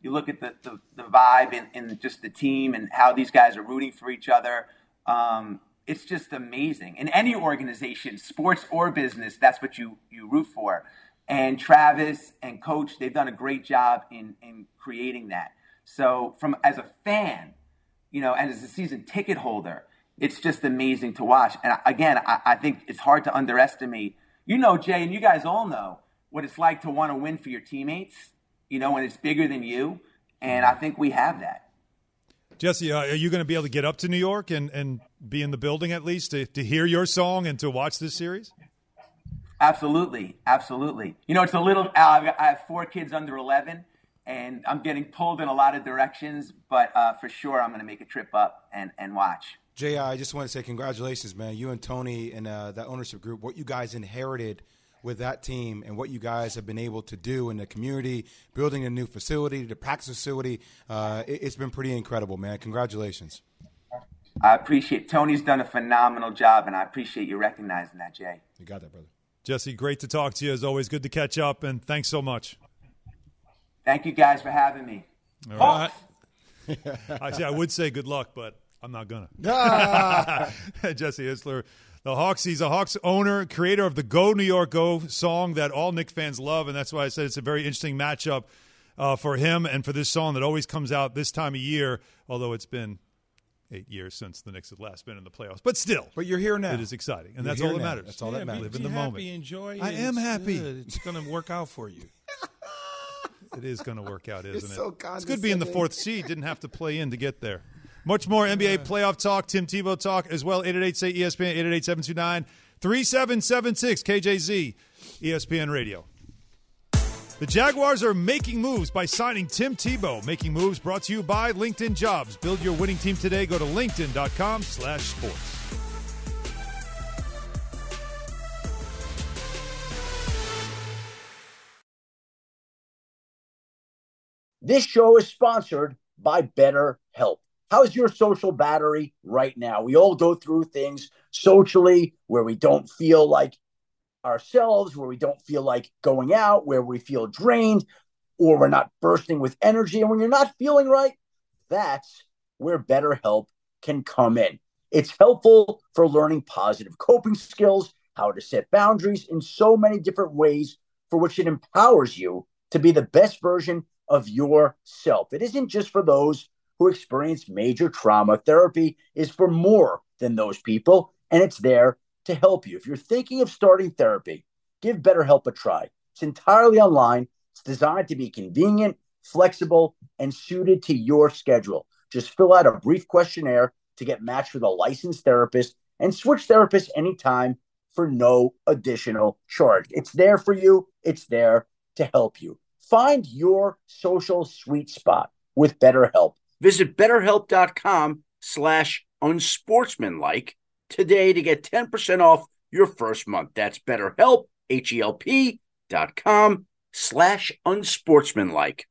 You look at the, the, the vibe and, and just the team and how these guys are rooting for each other. Um, it's just amazing. In any organization, sports or business, that's what you, you root for. And Travis and Coach, they've done a great job in, in creating that. So from as a fan, you know, and as a season ticket holder, it's just amazing to watch. And again, I, I think it's hard to underestimate. You know, Jay, and you guys all know what it's like to want to win for your teammates, you know, when it's bigger than you. And I think we have that.
Jesse, uh, are you going to be able to get up to New York and, and be in the building at least to, to hear your song and to watch this series?
Absolutely. Absolutely. You know, it's a little, uh, I have four kids under eleven, and I'm getting pulled in a lot of directions, but uh, for sure I'm going to make a trip up and, and watch.
J I, I just want to say congratulations, man. You and Tony and uh, that ownership group, what you guys inherited with that team and what you guys have been able to do in the community, building a new facility, the practice facility, uh, it, it's been pretty incredible, man. Congratulations.
I appreciate it. Tony's done a phenomenal job, and I appreciate you recognizing that, Jay.
You got that, brother.
Jesse, great to talk to you. As always, good to catch up, and thanks so much.
Thank you guys for having me.
All right. Actually, I would say good luck, but I'm not going to. Jesse Itzler, the Hawks. He's a Hawks owner, creator of the Go New York Go song that all Knicks fans love, and that's why I said it's a very interesting matchup uh, for him and for this song that always comes out this time of year, although it's been eight years since the Knicks had last been in the playoffs. But still.
But you're here now.
It is exciting, and
You're
that's all that
now.
matters.
That's all
Yeah,
that matters.
Live
be
in the
happy,
moment.
enjoy it.
I am
It's
happy.
good. It's going to work out for you.
It is going to work out, isn't
It's
it?
so
It's good being the
condescending.
fourth seed. Didn't have to play in to get there. Much more N B A playoff talk, Tim Tebow talk as well. eight eight eight, say E S P N, eight eight eight, seven two nine, three seven seven six, K J Z, E S P N Radio. The Jaguars are making moves by signing Tim Tebow. Making moves brought to you by LinkedIn Jobs. Build your winning team today. Go to linkedin.com slash sports.
This show is sponsored by BetterHelp. How's your social battery right now? We all go through things socially where we don't feel like ourselves, where we don't feel like going out, where we feel drained, or we're not bursting with energy. And when you're not feeling right, that's where BetterHelp can come in. It's helpful for learning positive coping skills, how to set boundaries in so many different ways, for which it empowers you to be the best version of yourself. It isn't just for those who experience major trauma. Therapy is for more than those people, and it's there to help you. If you're thinking of starting therapy, give BetterHelp a try. It's entirely online. It's designed to be convenient, flexible, and suited to your schedule. Just fill out a brief questionnaire to get matched with a licensed therapist and switch therapists anytime for no additional charge. It's there for you. It's there to help you. Find your social sweet spot with BetterHelp. Visit BetterHelp.com slash unsportsmanlike today to get ten percent off your first month. That's BetterHelp, H-E-L-P dot com slash unsportsmanlike.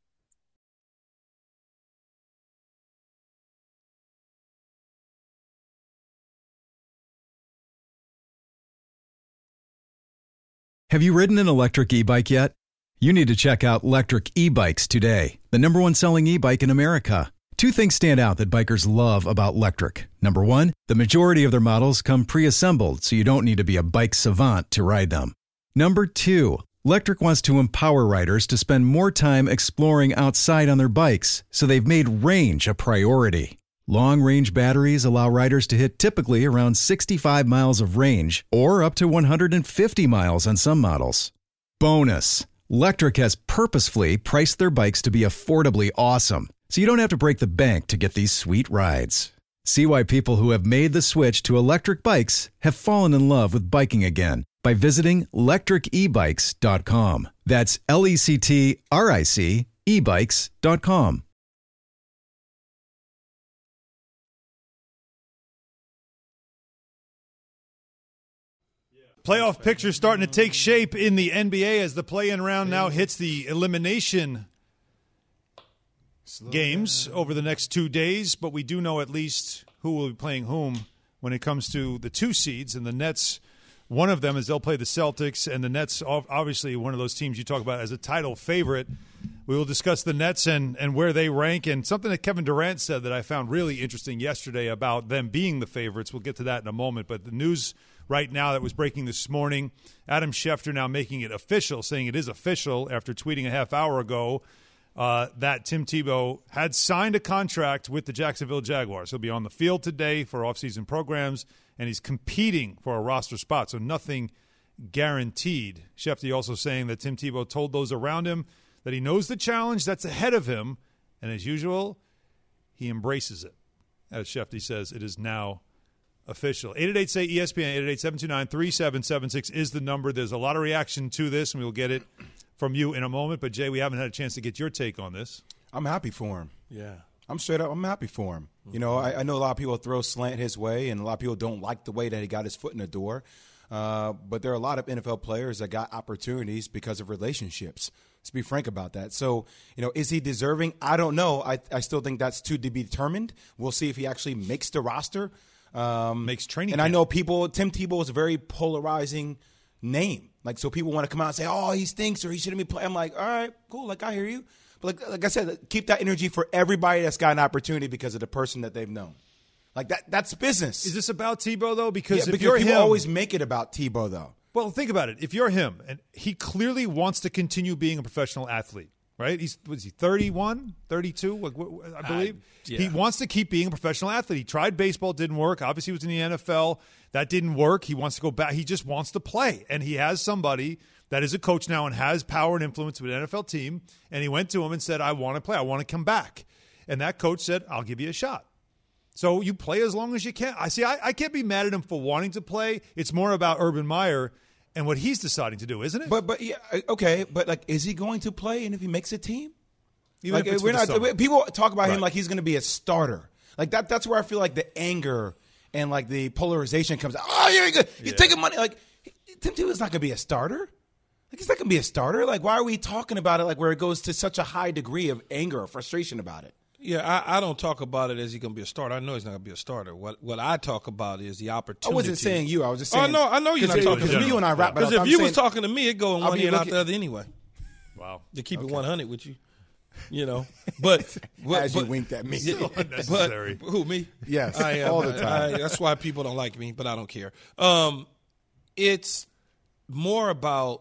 Have you ridden an electric e-bike yet? You need to check out Lectric E-Bikes today, the number one selling e-bike in America. Two things stand out that bikers love about Lectric. Number one, the majority of their models come pre-assembled, so you don't need to be a bike savant to ride them. Number two, Lectric wants to empower riders to spend more time exploring outside on their bikes, so they've made range a priority. Long-range batteries allow riders to hit typically around sixty-five miles of range, or up to one hundred fifty miles on some models. Bonus! Lectric has purposefully priced their bikes to be affordably awesome, so you don't have to break the bank to get these sweet rides. See why people who have made the switch to electric bikes have fallen in love with biking again by visiting lectric e bikes dot com. That's L E C T R I C e bikes dot com.
Playoff picture starting to take shape in the N B A as the play-in round now hits the elimination games over the next two days. But we do know at least who will be playing whom when it comes to the two seeds. And the Nets, one of them is they'll play the Celtics. And the Nets, obviously one of those teams you talk about as a title favorite. We will discuss the Nets and, and where they rank, and something that Kevin Durant said that I found really interesting yesterday about them being the favorites. We'll get to that in a moment. But the news right now that was breaking this morning, Adam Schefter now making it official, saying it is official after tweeting a half hour ago uh, that Tim Tebow had signed a contract with the Jacksonville Jaguars. He'll be on the field today for offseason programs, and he's competing for a roster spot, so nothing guaranteed. Schefter also saying that Tim Tebow told those around him that he knows the challenge that's ahead of him, and as usual, he embraces it. As Schefter says, it is now official. eight eight eight, say E S P N, eight eight eight, seven two nine, three seven seven six is the number. There's a lot of reaction to this, and we'll get it from you in a moment. But, Jay, we haven't had a chance to get your take on this.
I'm happy for him.
Yeah.
I'm straight up, I'm happy for him. Mm-hmm. You know, I, I know a lot of people throw slant his way, and a lot of people don't like the way that he got his foot in the door. Uh, but there are a lot of N F L players that got opportunities because of relationships. Let's be frank about that. So, you know, is he deserving? I don't know. I, I still think that's to be determined. We'll see if he actually makes the roster. Um,
makes training
And
camp.
I know people, Tim Tebow is a very polarizing name. Like, so people want to come out and say, oh, he stinks or he shouldn't be playing. I'm like, all right, cool. Like, I hear you. But like, like I said, keep that energy for everybody that's got an opportunity because of the person that they've known. Like, that that's business.
Is this about Tebow, though? Because
yeah,
if
because
you're
people
him,
always make it about Tebow, though.
Well, think about it. If you're him, and he clearly wants to continue being a professional athlete, right? He's was he thirty-one, thirty-two, like, I believe. Uh, yeah. He wants to keep being a professional athlete. He tried baseball, didn't work. Obviously, he was in the N F L. That didn't work. He wants to go back. He just wants to play. And he has somebody that is a coach now and has power and influence with an N F L team. And he went to him and said, I want to play. I want to come back. And that coach said, I'll give you a shot. So you play as long as you can. I see. I, I can't be mad at him for wanting to play. It's more about Urban Meyer and what he's deciding to do, isn't it?
But but yeah, okay. But like, is he going to play? And if he makes a team,
Even
like,
if it's
we're
for the
not.
summer.
People talk about
Right.
him like he's going to be a starter. Like that. That's where I feel like the anger and like the polarization comes out. Oh, you're good. You're
Yeah.
taking money. Like Tim Tebow's not going to be a starter. Like he's not going to be a starter. Like why are we talking about it like where it goes to such a high degree of anger or frustration about it?
Yeah, I, I don't talk about it as he's going to be a starter. I know he's not going to be a starter. What what I talk about is the opportunity.
I wasn't saying you. I was just
Oh,
saying.
no, I know you're not talking
because
to
you and I rap.
Because if you was talking to me, it'd go in
I'll
one
be
ear and out
looking-
the other anyway.
Wow.
To keep
Okay.
it one hundred with you. You know, but but-
As you
but-
winked at me.
Yeah,
So unnecessary.
But, who me?
Yes,
I am.
all the time.
I- that's why people don't like me, but I don't care. Um, it's more about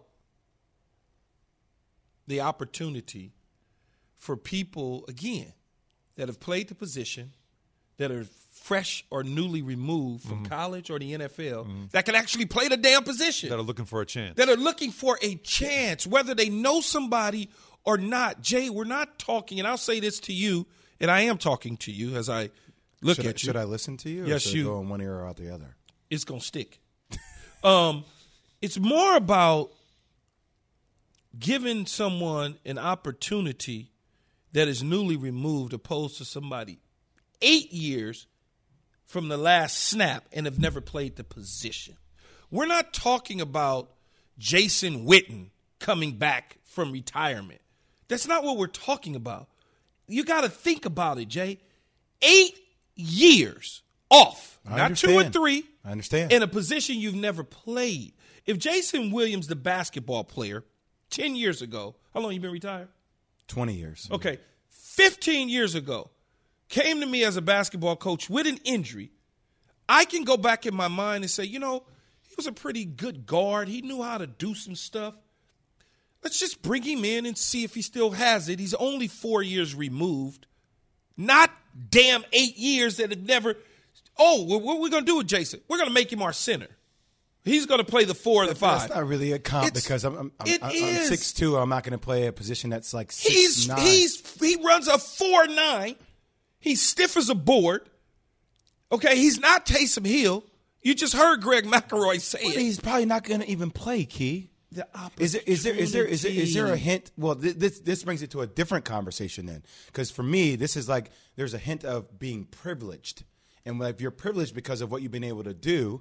the opportunity for people again that have played the position, that are fresh or newly removed from
Mm-hmm.
college or the N F L, that can actually play the damn position.
That are looking for a chance.
That are looking for a chance, whether they know somebody or not. Jay, we're not talking, and I'll say this to you, and I am talking to you as I look
should
at
I,
you.
Should I listen to you? Or
Yes,
should
you.
I go in one ear or out the other?
It's going to stick. um, it's more about giving someone an opportunity that is newly removed opposed to somebody eight years from the last snap and have never played the position. We're not talking about Jason Witten coming back from retirement. That's not what we're talking about. You got to think about it, Jay. Eight years off,
I
not two or
understand.
three,
I understand.
in a position you've never played. If Jason Williams, the basketball player, ten years ago, how long you been retired?
Twenty years.
Okay, fifteen years ago, came to me as a basketball coach with an injury, I can go back in my mind and say, you know, he was a pretty good guard. He knew how to do some stuff. Let's just bring him in and see if he still has it. He's only four years removed, not damn eight years that have never. Oh, what are we going to do with Jason? We're going to make him our center. He's going to play the four or the five.
That's not really a comp
It's-
because I'm I'm,
it
I'm, I'm
is.
six two. I'm not going to play a position that's like six
He's
nine.
he's he runs a four nine. He's stiff as a board. Okay, he's not Taysom Hill. You just heard Greg McElroy say
But
it.
he's probably not going to even play. Key.
The
Is there is there is there is there is there a
opportunity.
hint? Well, th- this this brings it to a different conversation then, because for me, this is like there's a hint of being privileged, and if you're privileged because of what you've been able to do,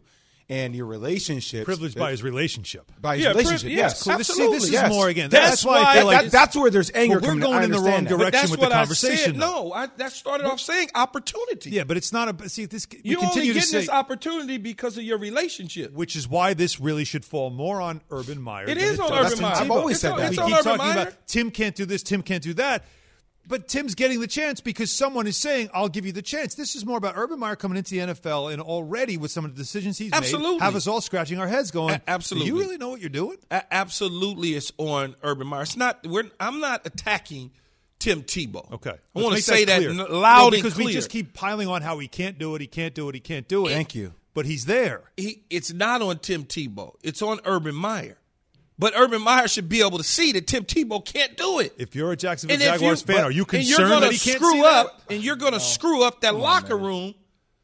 and your relationships.
Privileged by his relationship.
By his
Yeah,
relationship,
pri-
yes.
yes,
See, this is
yes.
more again.
That's
That's, why I
why
feel like
That, that's where there's anger
But we're
coming. I
going in the wrong
understand that.
direction
But that's
with
what
the
I
conversation.
said.
though.
No, I, that started off saying opportunity.
Yeah, but it's not a. See, this we
You're only
continue to
getting
say,
this opportunity because of your relationship.
which is why this really should fall more on Urban Meyer.
It
than
is on
does
Urban
Tim
Meyer.
Tebow.
I've always
It's
said
on-
that.
it's
We
on
keep
Urban
talking
Meyer.
about Tim can't do this, Tim can't do that. But Tim's getting the chance because someone is saying, I'll give you the chance. This is more about Urban Meyer coming into the N F L and already with some of the decisions he's
Absolutely.
made, have us all scratching our heads going,
A- absolutely.
do you really know what you're doing?
A- absolutely, it's on Urban Meyer. It's not. We're, I'm not attacking Tim Tebow.
Okay.
I
Let's
want to
make
say that,
clear.
n-
Well,
loud
because
and clear.
we just keep piling on how he can't do it, he can't do it, he can't do it.
Thank you.
But he's there.
He, it's not on Tim Tebow. It's on Urban Meyer. But Urban Meyer should be able to see that Tim Tebow can't do it.
If you're a Jacksonville
And if
Jaguars
you-
fan,
but-
are you
and you're
concerned
gonna
that he can't
screw
see
up,
that?
and you're going to screw up that locker room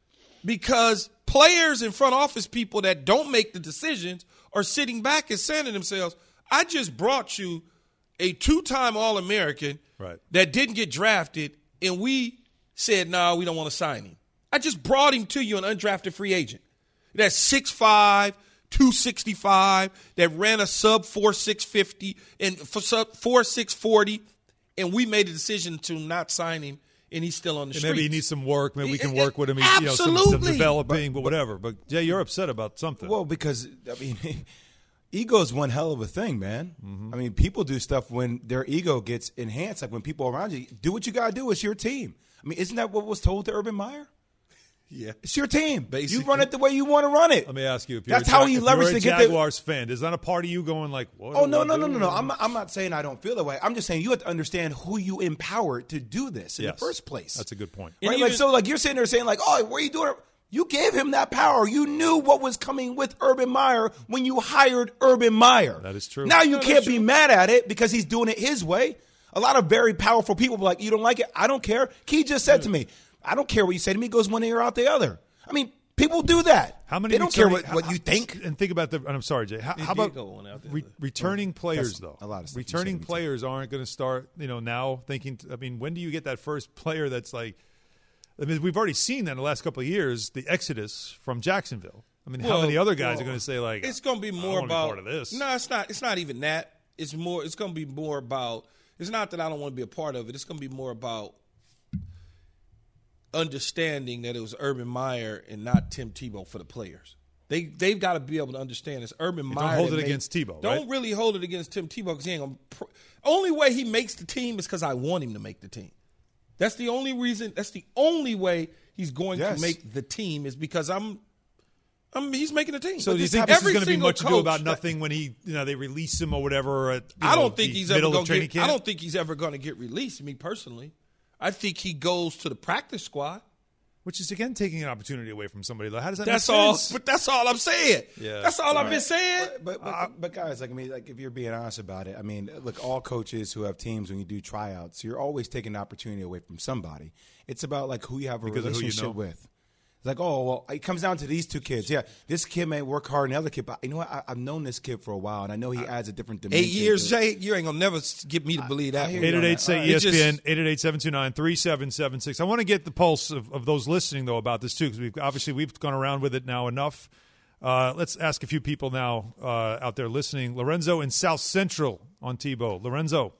because players and front office people that don't make the decisions are sitting back and saying to themselves, I just brought you a two-time All-American
Right.
that didn't get drafted, and we said, no, nah, we don't want to sign him. I just brought him to you, an undrafted free agent. That's six five, two sixty-five, that ran a sub four six fifty and for sub four six forty, and we made a decision to not sign him, and he's still on the
And
street.
maybe he needs some work. Maybe we can
It-
work with him. You know, some, some
absolutely.
developing, but, but whatever. But Jay, you're upset about something.
Well, because I mean, ego is one hell of a thing, man.
Mm-hmm.
I mean, people do stuff when their ego gets enhanced. Like when people around you do what you gotta do. It's your team. I mean, isn't that what was told to Urban Meyer?
Yeah,
it's your team.
Basically.
You run it the way you want to run it.
Let me ask you: If you're
That's
a,
how
Jag-
he
if
leveraged
you're a
to get the
Jaguars fan, is that a part of you going like, what
Oh
do
no
we
no
do?
no no no! I'm not, I'm not saying I don't feel that way. I'm just saying you have to understand who you empowered to do this in
Yes.
the first place.
That's a good point.
Right?
And
Like
even-
so, like you're sitting there saying like, "Oh, what are you doing?" You gave him that power. You knew what was coming with Urban Meyer when you hired Urban Meyer.
That is true.
Now you
No,
can't
that's
be
true.
mad at it because he's doing it his way. A lot of very powerful people be like, "You don't like it? I don't care." Key just said to me, "I don't care what you say to me." It goes one ear out the other. I mean, people do that.
How many?
They don't care
returning-
what, what
how-
you think.
And think about the. And I'm sorry, Jay. How,
It
how
did
about
go one out the
re-
other.
returning players
That's
though?
a lot of stuff you
returning
said to me,
players aren't going to start. You know, now thinking. I mean, when do you get that first player that's like? I mean, we've already seen that in the last couple of years, the exodus from Jacksonville. I mean, how
Well,
many other guys
well,
are going to say like?
It's going to be
I don't
more
wanna be
about
part of this.
No, it's not. It's not even that. It's more. It's going to be more about. It's not that I don't want to be a part of it. It's going to be more about understanding that it was Urban Meyer and not Tim Tebow for the players. They they've got to be able to understand it's Urban
You
Meyer.
don't hold
that
it
made-
against Tebow,
Don't
right?
really hold it against Tim Tebow because he ain't gonna. Pr- only way he makes the team is because I want him to make the team. That's the only reason. That's the only way he's going
Yes.
to make the team is because I'm. I'm. He's making the team.
So
But
do you
this-
think this is
every
going to be
single
much ado
coach
about
that-
nothing when he, you know, they release him or whatever? At, you
I
know,
don't think
the
he's ever
middle
going
of
to
training
get.
camp?
I don't think he's ever going to get released. Me personally, I think he goes to the practice squad.
Which is again taking an opportunity away from somebody. How does that?
That's
make
all.
sense?
But that's all I'm saying.
Yeah.
That's all I've been
Right.
saying.
But but, but guys, like I mean, like if you're being honest about it, I mean, look, all coaches who have teams when you do tryouts, you're always taking an opportunity away from somebody. It's about like who you have a
Because of who you
relationship
know.
with. It's like, oh well, it comes down to these two kids. Yeah, this kid may work hard, and the other kid, but you know what? I, I've known this kid for a while, and I know he adds a different dimension.
Eight years,
to-
Jay. You ain't gonna never get me to believe that.
hear
one.
eight eight eight say
It
E S P N,
just-
eight eight eight, seven two nine, three seven seven six. I want to get the pulse of, of those listening, though, about this, too, because we've, obviously we've gone around with it now enough. Uh, let's ask a few people now uh, out there listening. Lorenzo in South Central on Tebow. Lorenzo,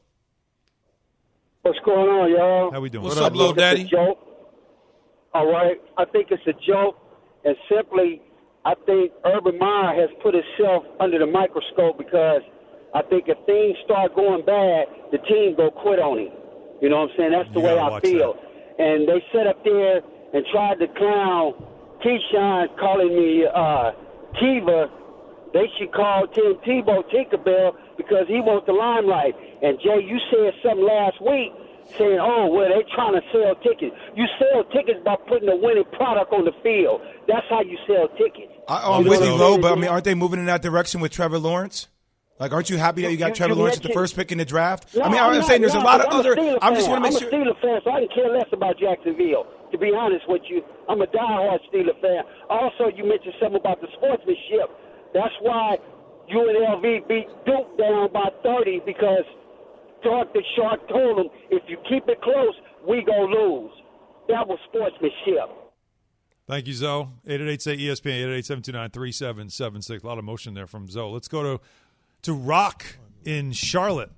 What's going on, y'all?
how we doing?
What's
I
up, little
think it's
daddy?
a joke. All right. I think it's a joke, and simply, I think Urban Meyer has put himself under the microscope because I think if things start going bad, the team go quit on him. You know what I'm saying? That's the
You
way
gotta
I
watch
feel. And they sat up there and tried to clown Keyshawn, calling me uh, Kiva. They should call Tim Tebow Tinkerbell because he wants the limelight. And, Jay, you said something last week saying, oh, well, they're trying to sell tickets. You sell tickets by putting a winning product on the field. That's how you sell tickets.
I, I'm
You know
with
what
you,
I'm
Lo,
saying?
but I mean, aren't they moving in that direction with Trevor Lawrence? Like, aren't you happy that you got
You-
Trevor
you
Lawrence at the
mentioned-
first pick in the draft?
No,
I mean, I'm,
not,
saying there's a
not,
lot of
I'm
other.
A Steeler
I just
fan.
want to make
I'm
sure.
a Steeler fan, so I can care less about Jacksonville. To be honest with you, I'm a diehard Steeler fan. Also, you mentioned something about the sportsmanship. That's why U N L V beat Duke down by thirty because Dark the Shark told them, if you keep it close, we gonna lose. That was sportsmanship.
Thank you, Zoe. eight eight eight say E S P N, eight eight eight, seven two nine, three seven seven six. A lot of emotion there from Zoe. Let's go to, to Rock in Charlotte.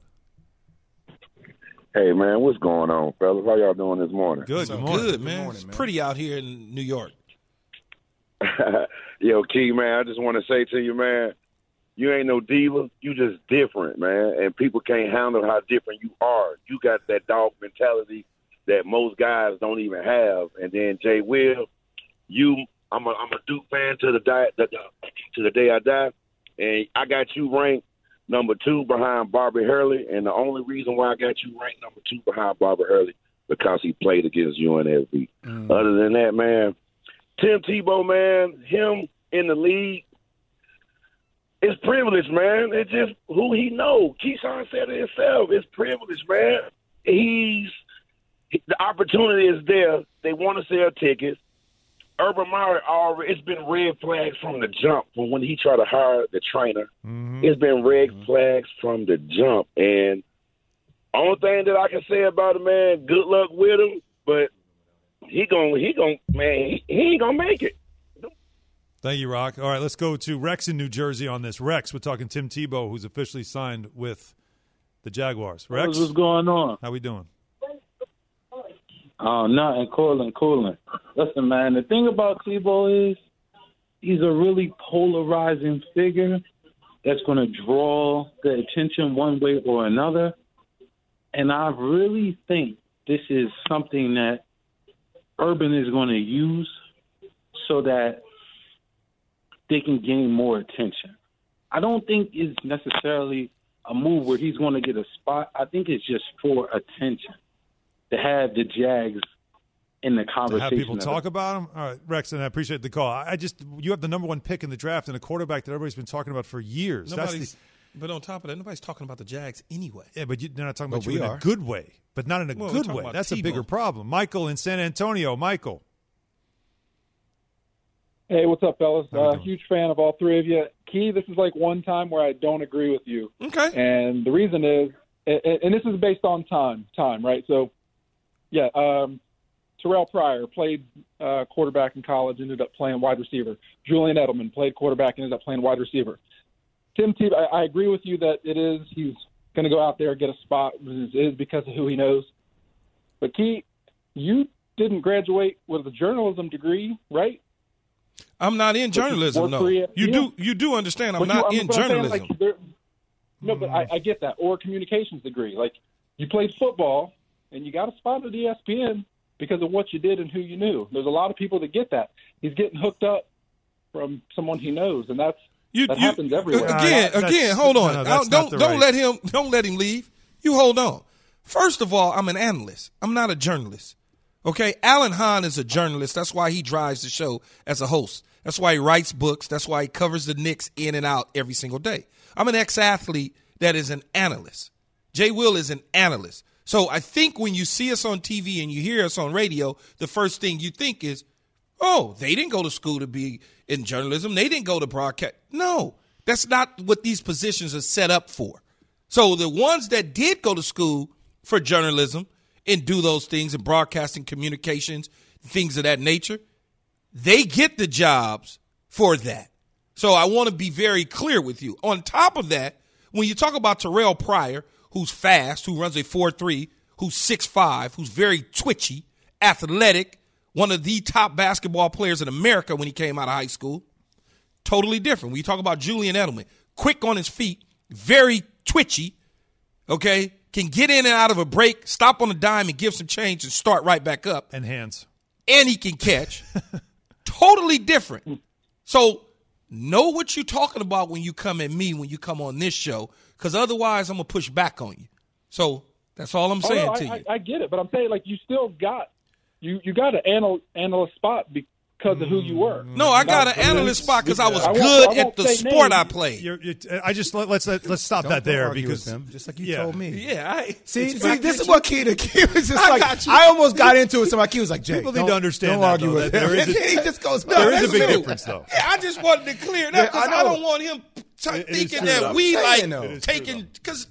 Hey, man, what's going on, fellas? How y'all doing this morning?
Good,
So
good morning.
good, man. It's pretty out here in New York.
Yo, Key, man, I just want to say to you, man, you ain't no diva. You just different, man. And people can't handle how different you are. You got that dog mentality that most guys don't even have. And then, Jay Will, you, I'm a, I'm a Duke fan to the, die, the, to the day I die. And I got you ranked number two behind Bobby Hurley, and the only reason why I got you ranked number two behind Bobby Hurley because he played against U N L V. Mm. Other than that, man, Tim Tebow, man, him in the league, it's privilege, man. It's just who he knows. Keyshawn said it himself. It's privilege, man. He's the opportunity is there. They want to sell tickets. Urban Meyer already, it's been red flags from the jump from when he tried to hire the trainer. Mm-hmm. It's been red mm-hmm. flags from the jump. And only thing that I can say about it, man, good luck with him, but he gon' he gon' man, he, he ain't gonna make it.
Thank you, Rock. All right, let's go to Rex in New Jersey on this. Rex, we're talking Tim Tebow, who's officially signed with the Jaguars. Rex,
what's going on?
How we doing?
Oh, nothing. Cooling, cooling. Listen, man, the thing about Tebow is he's a really polarizing figure that's going to draw the attention one way or another. And I really think this is something that Urban is going to use so that they can gain more attention. I don't think it's necessarily a move where he's going to get a spot. I think it's just for attention. To have the Jags in the conversation.
To have people talk about them? All right, Rex, and I appreciate the call. I just – you have the number one pick in the draft and a quarterback that everybody's been talking about for years. That's the,
but on top of that, nobody's talking about the Jags anyway.
Yeah, but you, they're not talking about
but
you in
are.
a good way, but not in a
well,
good way. That's Tebow. A bigger problem. Michael in San Antonio. Michael.
Hey, what's up, fellas? Uh, huge fan of all three of you. Key, this is like one time where I don't agree with you.
Okay.
And the reason is – and this is based on time, time, right? So – Yeah, um, Terrell Pryor played uh, quarterback in college, ended up playing wide receiver. Julian Edelman played quarterback, ended up playing wide receiver. Tim Tebow, I, I agree with you that it is he's going to go out there and get a spot. It is because of who he knows. But Key, you didn't graduate with a journalism degree, right?
I'm not in journalism, no. You yeah. do you do understand I'm but not you, in journalism.
Saying, like, no, but I, I get that. Or a communications degree. Like, you played football, and you got a spot at E S P N because of what you did and who you knew. There's a lot of people that get that. He's getting hooked up from someone he knows, and that's you, that you, happens everywhere.
Again,
uh,
again, hold on.
No, no,
don't don't
right.
let him don't let him leave. You hold on. First of all, I'm an analyst. I'm not a journalist. Okay, Alan Hahn is a journalist. That's why he drives the show as a host. That's why he writes books. That's why he covers the Knicks in and out every single day. I'm an ex-athlete that is an analyst. Jay Will is an analyst. So I think when you see us on T V and you hear us on radio, the first thing you think is, oh, they didn't go to school to be in journalism. They didn't go to broadcast. No, that's not what these positions are set up for. So the ones that did go to school for journalism and do those things in broadcasting, communications, things of that nature, they get the jobs for that. So I want to be very clear with you. On top of that, when you talk about Terrell Pryor, who's fast, who runs a four three, who's six five, who's very twitchy, athletic, one of the top basketball players in America when he came out of high school, totally different. When you talk about Julian Edelman, quick on his feet, very twitchy, okay, can get in and out of a break, stop on a dime and give some change and start right back up.
And hands.
And he can catch. Totally different. So know what you're talking about when you come at me, when you come on this show, because otherwise I'm going to push back on you. So that's all I'm saying
oh, no,
to
I,
you.
I, I get it, but I'm saying, like, you still got you, – you got an anal, analyst spot because of who you were.
No, I got an analyst spot because I was I good I at the sport names. I played.
You're, you're, I just let, let's let, let's stop
Don't
that there
argue
because
with him, just like you
yeah.
told me.
Yeah, I,
see,
see,
see this is what Key to Key was just I like. I almost got into it. So my Key was like, Jay,
people need to understand.
Don't
that,
argue
though,
with
that
him.
There is a,
he just goes.
No, there is a big
true.
difference, though.
Yeah, I just wanted to clear that because yeah, I, I don't want him t- thinking that we like taking because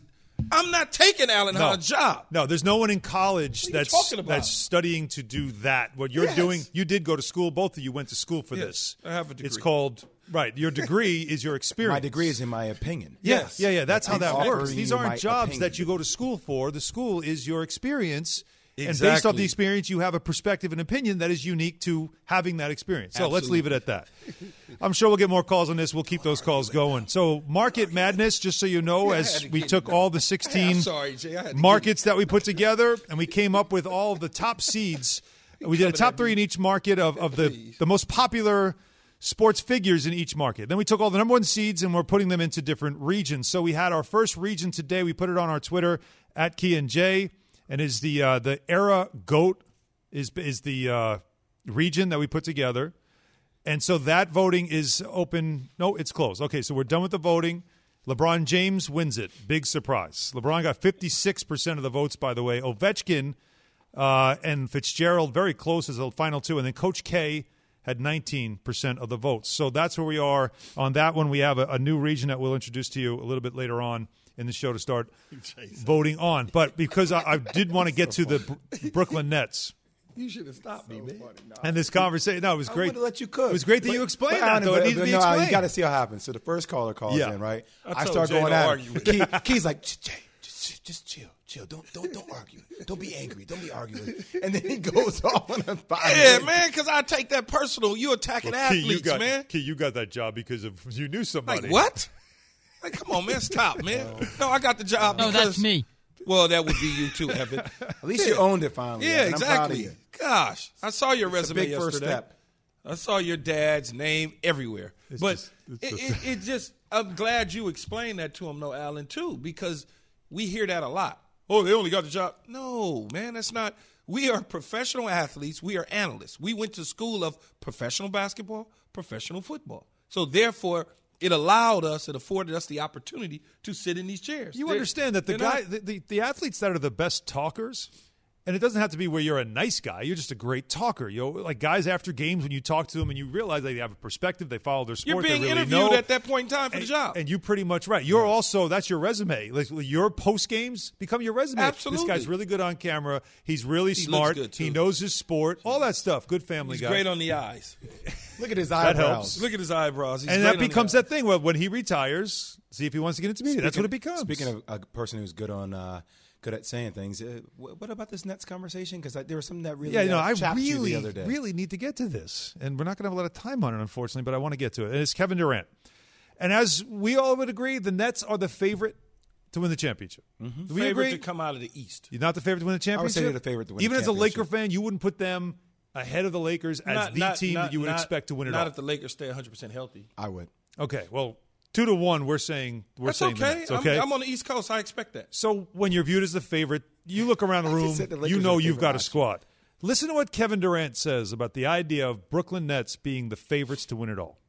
I'm not taking Alan
No.
Hall's job.
No, there's no one in college
What are you
that's
talking about?
that's studying to do that. What you're
Yes.
doing, you did go to school. Both of you went to school for
Yes,
this.
I have a degree.
It's called right. Your degree is your experience.
My degree is in my opinion.
Yes. Yeah, yeah. That's how
I'm
that
offering
works. These
you
aren't
my
jobs
opinion.
that you go to school for. The school is your experience. And based off
Exactly.
the experience, you have a perspective and opinion that is unique to having that experience. So let's leave it at that. I'm sure we'll get more calls on this. We'll keep those calls going. So Market Madness, just so you know,
Yeah, I had
as
to
we
get
took
it
all the
I'm
sixteen
sorry, Jay. I had to
markets that we put together, and we came up with all of the top seeds. We did a top three in each market of, of the, the most popular sports figures in each market. Then we took all the number one seeds, and we're putting them into different regions. So we had our first region today. We put it on our Twitter, at Key and J. And is the uh, the era GOAT is is the uh, region that we put together, and so that voting is open. No, it's closed. Okay, so we're done with the voting. LeBron James wins it. Big surprise. LeBron got fifty-six percent of the votes. By the way, Ovechkin uh, and Fitzgerald very close as the final two, and then Coach K had nineteen percent of the votes. So that's where we are on that one. We have a, a new region that we'll introduce to you a little bit later on in the show to start voting on. But because I, I did want to get to the Br- Brooklyn Nets.
You should have stopped me, man.
And this conversation, no, it was
I
great.
would've let you cook.
It was great that
But-
you explained
but,
that,
Alan,
though.
but-
It needs to
but
be
no,
explained.
You got to see what happens. So the first caller calls
Yeah.
in, right?
I
I,
told
start
Jay
going
don't
at
argue
him.
with
Key,
me.
Key's like, Jay, just, just chill, chill. Don't, don't, don't argue. Don't be angry. Don't be arguing. And then he goes off on a five.
Yeah, man, because I take that personal. You attacking
Well, Key,
athletes,
you got,
man.
Key, you got that job because of you knew somebody.
Like, what? Like, come on, man, stop, man. No, I got the job
No,
because...
that's me.
Well, that would be you too, Evan.
At least you owned it finally.
Yeah,
Evan. I'm proud of
exactly.
you.
Gosh, I saw your
It's a
resume
big
yesterday.
first step.
I saw your dad's name everywhere.
It's
but
just- it's
it,
just-
it, it just, I'm glad you explained that to him, though, Alan, too, because we hear that a lot. Oh, they only got the job. No, man, that's not. We are professional athletes. We are analysts. We went to school of professional basketball, professional football. So, therefore, it allowed us, it afforded us the opportunity to sit in these chairs.
You
They're-
understand that the
they're
guy,
not-
the, the, the athletes that are the best talkers, and it doesn't have to be where you're a nice guy. You're just a great talker. You know, like guys after games when you talk to them and you realize they have a perspective, they follow their sport.
You're being
they really
interviewed
know.
at that point in time for
and,
the job.
and you pretty much right. You're also that's your resume. Like your post games become your resume.
Absolutely.
This guy's really good on camera. He's really
He looks
smart.
good, too.
He knows his sport. All that stuff. Good family
He's
guy.
great on the eyes.
Look at his
That
eyebrows.
helps.
Look at his eyebrows. He's
and
great
that
on the
becomes
eyes.
that thing where when he retires, see if he wants to get into media. That's what it becomes.
Speaking of a person who's good on, uh, good at saying things, uh, wh- what about this Nets conversation? Because there was something that really
yeah, you know,
uh,
I
chapped you
really,
the other day.
really need to get to this, and we're not going to have a lot of time on it, unfortunately. But I want to get to it. And it's Kevin Durant, and as we all would agree, the Nets are the favorite to win the championship.
Mm-hmm.
Do we
favorite
agree?
to come out of the East.
You're not the favorite to win the championship.
I would say they're the favorite to win
Even
the
as a Laker
championship.
fan, you wouldn't put them ahead of the Lakers as
Not-
the
not-
team
not-
that you would
not-
expect to win it
Not
all.
if the Lakers stay one hundred percent healthy.
I would.
Okay, well, two to one, we're saying we're
That's
saying the
okay.
Nets,
I'm-
okay.
I'm, on the East Coast. I expect that.
So when you're viewed as the favorite, you look around the
I just
room,
said the Lakers
you
are
know
the
you've
favorite
got a
last
squad. Listen to what Kevin Durant says about the idea of Brooklyn Nets being the favorites to win it all.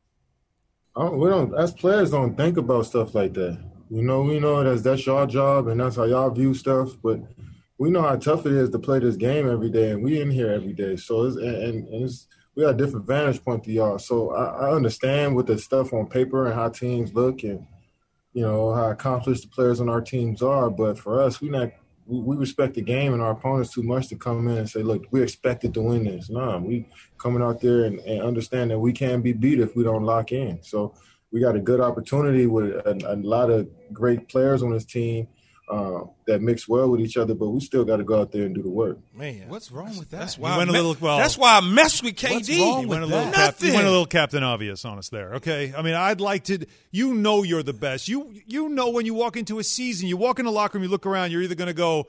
Oh, we don't. As players, don't think about stuff like that. You know, we know that's that's your job and that's how y'all view stuff. But we know how tough it is to play this game every day, and we in here every day. So it's, and, and it's, we got a different vantage point to y'all. So I, I understand with the stuff on paper and how teams look, and you know how accomplished the players on our teams are. But for us, we not we, we respect the game and our opponents too much to come in and say, look, we expected to win this. No, we coming out there and, and understand that we can't be beat if we don't lock in. So we got a good opportunity with a, a lot of great players on this team uh, that mix well with each other, but we still got to go out there and do the work.
Man,
what's wrong with that?
That's
You
why.
went
I
a
me-
little- well,
that's why I mess with K D.
what's wrong
You
with
went, a little
that?
cap, you
Nothing.
went a little Captain Obvious on us there, okay? I mean, I'd like to – you know you're the best. You you know when you walk into a season, you walk in the locker room, you look around, you're either going to go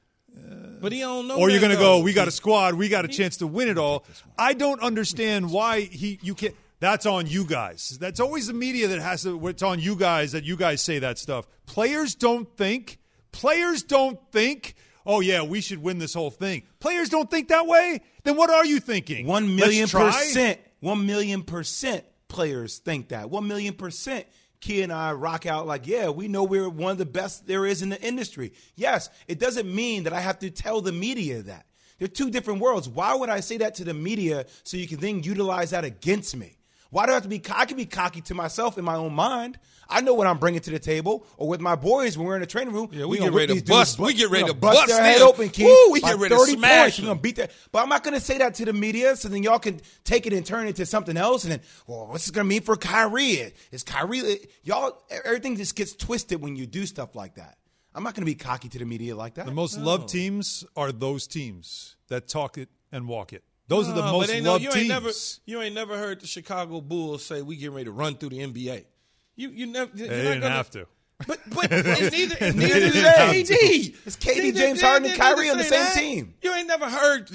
But he don't know.
or you're
that,
going to
though.
go, we got a squad, we got a chance to win it all. I don't understand why he you can't – that's on you guys. That's always the media that has to – it's on you guys that you guys say that stuff. Players don't think – players don't think – oh, yeah, we should win this whole thing. Players don't think that way? Then what are you thinking?
One million
Let's try?
percent. One million percent players think that. One million percent. Key and I rock out like, yeah, we know we're one of the best there is in the industry. Yes, it doesn't mean that I have to tell the media that. They're two different worlds. Why would I say that to the media so you can then utilize that against me? Why do I have to be – I can be cocky to myself in my own mind. I know what I'm bringing to the table. Or with my boys when we're in the training room.
Yeah, we,
we
get ready to bust.
Dudes,
we get ready to
bust,
bust
their
them.
head open, Keith.
Woo, we
by
get ready to smash
points, we're going to beat that. But I'm not going to say that to the media so then y'all can take it and turn it into something else. And then, well, what's this going to mean for Kyrie? Is Kyrie – y'all – everything just gets twisted when you do stuff like that. I'm not going to be cocky to the media like that.
The most
no.
loved teams are those teams that talk it and walk it. Those no, are the most
but
loved
no, you
teams.
Ain't never, you ain't never heard the Chicago Bulls say we getting ready to run through the N B A. You you never.
They
you're
didn't
not gonna,
have to.
But but and neither and neither is K D.
It's K D, James Harden, and Kyrie on the same
that. team. You ain't never heard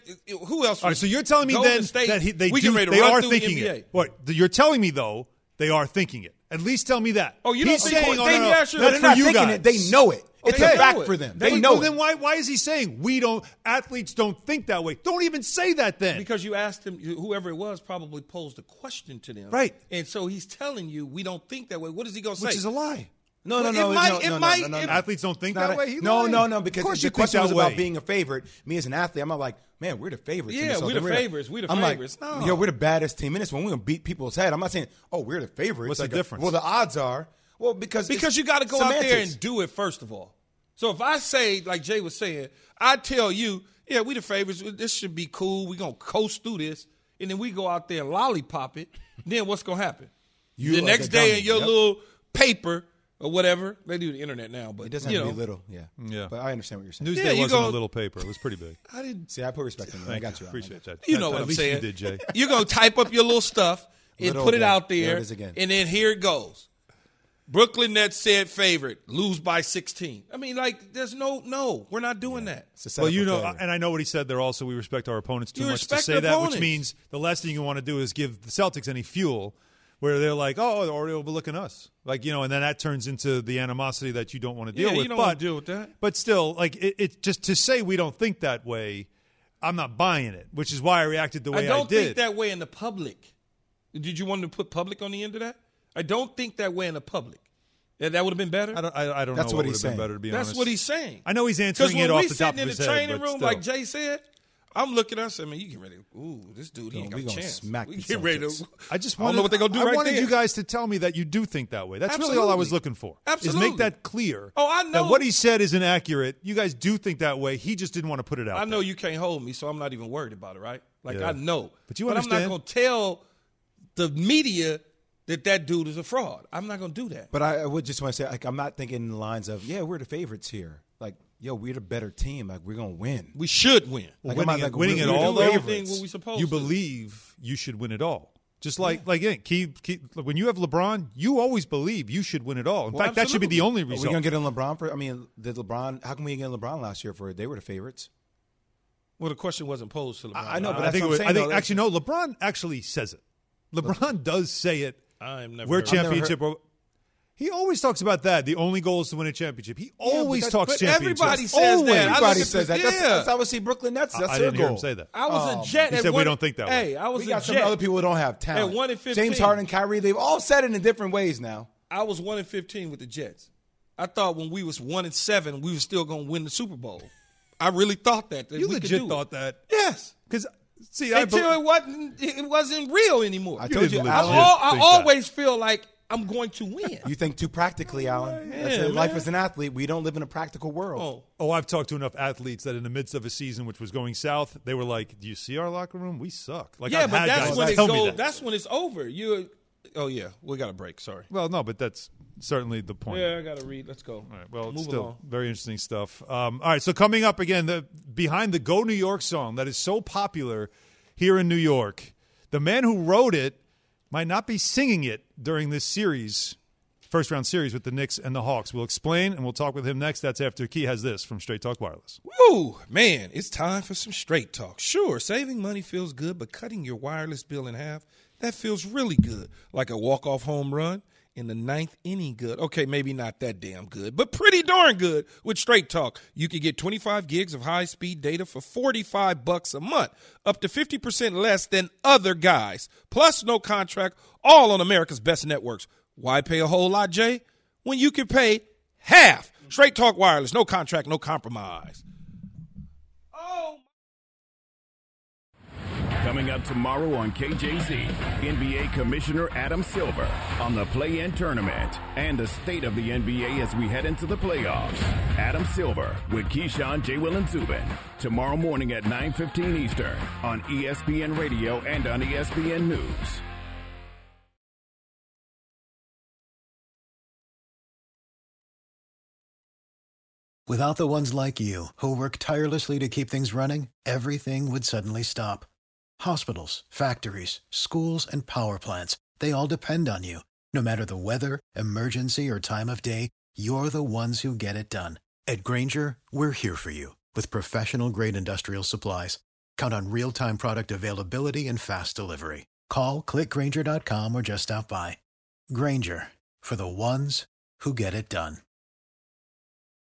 who else?
All right, so you're telling me
Golden
then
State,
that he, they
we
do,
ready to
they
run
are
through
thinking
the N B A.
it. What you're telling me though, they are thinking it. At least tell me that.
Oh, you
He's
don't
saying,
think
oh,
they,
no, no,
yeah, sure.
No, they're not
you
thinking
guys.
it. They know it. It's
they
a fact
it.
for them.
They,
they know
well,
it.
Then why why is he saying we don't? Athletes don't think that way. Don't even say that then.
Because you asked him, whoever it was probably posed a question to them,
right?
And so he's telling you we don't think that way. What is he going to say?
Which is a lie.
No, no,
well,
no,
it might,
no,
it
no,
might,
no, no, no,
it,
no.
Athletes don't think that
a,
way. He
no,
lied.
no, no, because the question was
way.
about being a favorite. Me as an athlete, I'm not like, man, we're the favorites.
Yeah,
so
we're the
we're
favorites. We're the
I'm
favorites.
Like,
no.
yo, we're the baddest team in this one. We're gonna beat people's head. I'm not saying, oh, we're the favorites.
What's
like
the
a,
difference?
Well, the odds are, well, because
because you got to go
semantics.
out there and do it first of all. So if I say, like Jay was saying, I tell you, yeah, we the favorites. This should be cool. We're going to coast through this. And then we go out there and lollipop it. Then what's going to happen?
You
the
like
next
a
day
dummy.
in your
Yep.
little paper or whatever. They do the internet now. But
It doesn't
you
have
know,
to be little, yeah.
Yeah.
But I understand what you're saying.
Newsday
Yeah, you
wasn't
go-
a little paper. It was pretty big.
I didn't.
See, I put respect in you. I
Thank
got
you.
you.
Appreciate that.
You
At-
know what
at
I'm
least
saying.
you did, Jay.
You're going to type up your little stuff and
Little
put it
guy.
out
There
there.
it is again.
And then here it goes. Brooklyn Nets said favorite, lose by sixteen. I mean, like, there's no, no, we're not doing that.
It's a
Well,
setup
you
for
know,
failure.
and I know what he said there also. We respect our opponents too
You
much to
respect
say
the
that, which
opponents.
means the last thing you want to do is give the Celtics any fuel where they're like, oh, they're already overlooking us. Like, you know, and then that turns into the animosity that you don't want to deal
Yeah, you
with.
don't
but,
want to deal with that.
But still, like, it, it just to say we don't think that way, I'm not buying it, which is why I reacted the way
I don't
did.
think that way in the public. Did you want to put public on the end of that? I don't think that way in the public. Yeah, that would have been better.
I don't, I, I don't
That's
know
what
what would
he's
have been
saying.
better, to be
That's
honest.
what he's saying.
I know he's
Because
answering
when
it off
we
the top
sitting
of
in
his
the
head,
training
but
room,
still.
like Jay said, I'm looking. I said, man, you get ready. Ooh, this dude, he
Yo,
ain't got
we
a
gonna
chance.
smack
We
the
get ready to.
Celtics.
I just
I don't
wanted,
know what they're gonna do
I
right
wanted
there.
you guys to tell me that you do think that way. That's really all I was
Absolutely.
looking for.
Absolutely.
Is make that clear.
Oh, I know.
That what he said is inaccurate. You guys do think that way. He just didn't want to put it out.
I know
there.
you can't hold me, so I'm not even worried about it, right? Like,
Yeah.
I know.
But you
I'm
understand.
not going to tell the media that that dude is a fraud. I'm not going to do that.
But I, I would just want to say, like, I'm not thinking in the lines of, yeah, we're the favorites here. Like, yo, we're the better team. Like, we're gonna win.
We should win.
Well,
Like, I'm
winning
not
it,
like,
winning
we're-
it
we're
all,
the
though,
everything what we supposed
you
to.
believe you should win it all. Just like, like again, keep, keep, when you have LeBron, you always believe you should win it all. In
Well,
fact, that should be the
absolutely.
only
Are we
result.
gonna get in LeBron for? I mean, did LeBron? How can we get in LeBron last year for? They were the favorites.
Well, the question wasn't posed to LeBron.
I- I know, but
I
that's
think,
what
it was,
I'm
I
saying,
think
though.
actually no. LeBron actually says it. LeBron does say it.
I'm never
We're
heard- I've never
championship. or- He always talks about that. The only goal is to win a championship. He always
that-
talks
but
championship.
everybody says
always.
that. I look
Everybody
at
says
the-
that. That's,
yeah.
that's obviously Brooklyn Nets. That's
I, I
their
didn't hear
goal.
him say that.
I was
Oh,
a Jet.
He
at
said we
one,
don't think that way.
Hey, I was
We
a
got some
Jet.
other people who don't have talent.
At one and fifteen.
James Harden, Kyrie, they've all said it in different ways now.
I was one and fifteen with the Jets. I thought when we was one and seven, we were still going to win the Super Bowl. I really thought that. that
You
we could
legit
do
thought
it.
that.
Yes.
Because see, I
Until
be-
it wasn't. It wasn't real anymore.
I
I,
told you,
didn't
Alan.
legit
al- I
think that.
always feel like I'm going to win.
You think too practically, Alan. That's
Yeah,
it. Life
man.
as an athlete, we don't live in a practical world.
Oh,
Oh, I've talked to enough athletes that in the midst of a season which was going south, they were like, "Do you see our locker room? We suck." Like,
yeah,
I've
but
had
that's
guys
when it
tell me
goes.
that.
That's when it's over. You. Oh yeah, we got a break. Sorry.
Well, no, but that's certainly the point.
Yeah, I got to read. Let's go.
All right. Well, it's
Move
still
along.
very interesting stuff. Um, all right. So coming up again, the behind the "Go New York" song that is so popular here in New York, the man who wrote it might not be singing it during this series, first round series with the Knicks and the Hawks. We'll explain, and we'll talk with him next. That's after Key has this from Straight Talk Wireless.
Woo, man, it's time for some straight talk. Sure, saving money feels good, but cutting your wireless bill in half, that feels really good. Like a walk-off home run in the ninth inning good. Okay, maybe not that damn good, but pretty darn good with Straight Talk. You can get twenty-five gigs of high-speed data for forty-five bucks a month, up to fifty percent less than other guys. Plus no contract, all on America's best networks. Why pay a whole lot, Jay, when you can pay half? Straight Talk Wireless, no contract, no compromise.
The Coming up tomorrow on K J Z, N B A Commissioner Adam Silver on the play-in tournament and the state of the N B A as we head into the playoffs. Adam Silver with Keyshawn, J. Will, and Zubin. Tomorrow morning at nine fifteen Eastern on E S P N Radio and on E S P N News.
Without the ones like you, who work tirelessly to keep things running, everything would suddenly stop. Hospitals, factories, schools, and power plants, they all depend on you. No matter the weather, emergency, or time of day, you're the ones who get it done. At Grainger, we're here for you with professional-grade industrial supplies. Count on real-time product availability and fast delivery. Call, click Grainger dot com, or just stop by. Grainger, for the ones who get it done.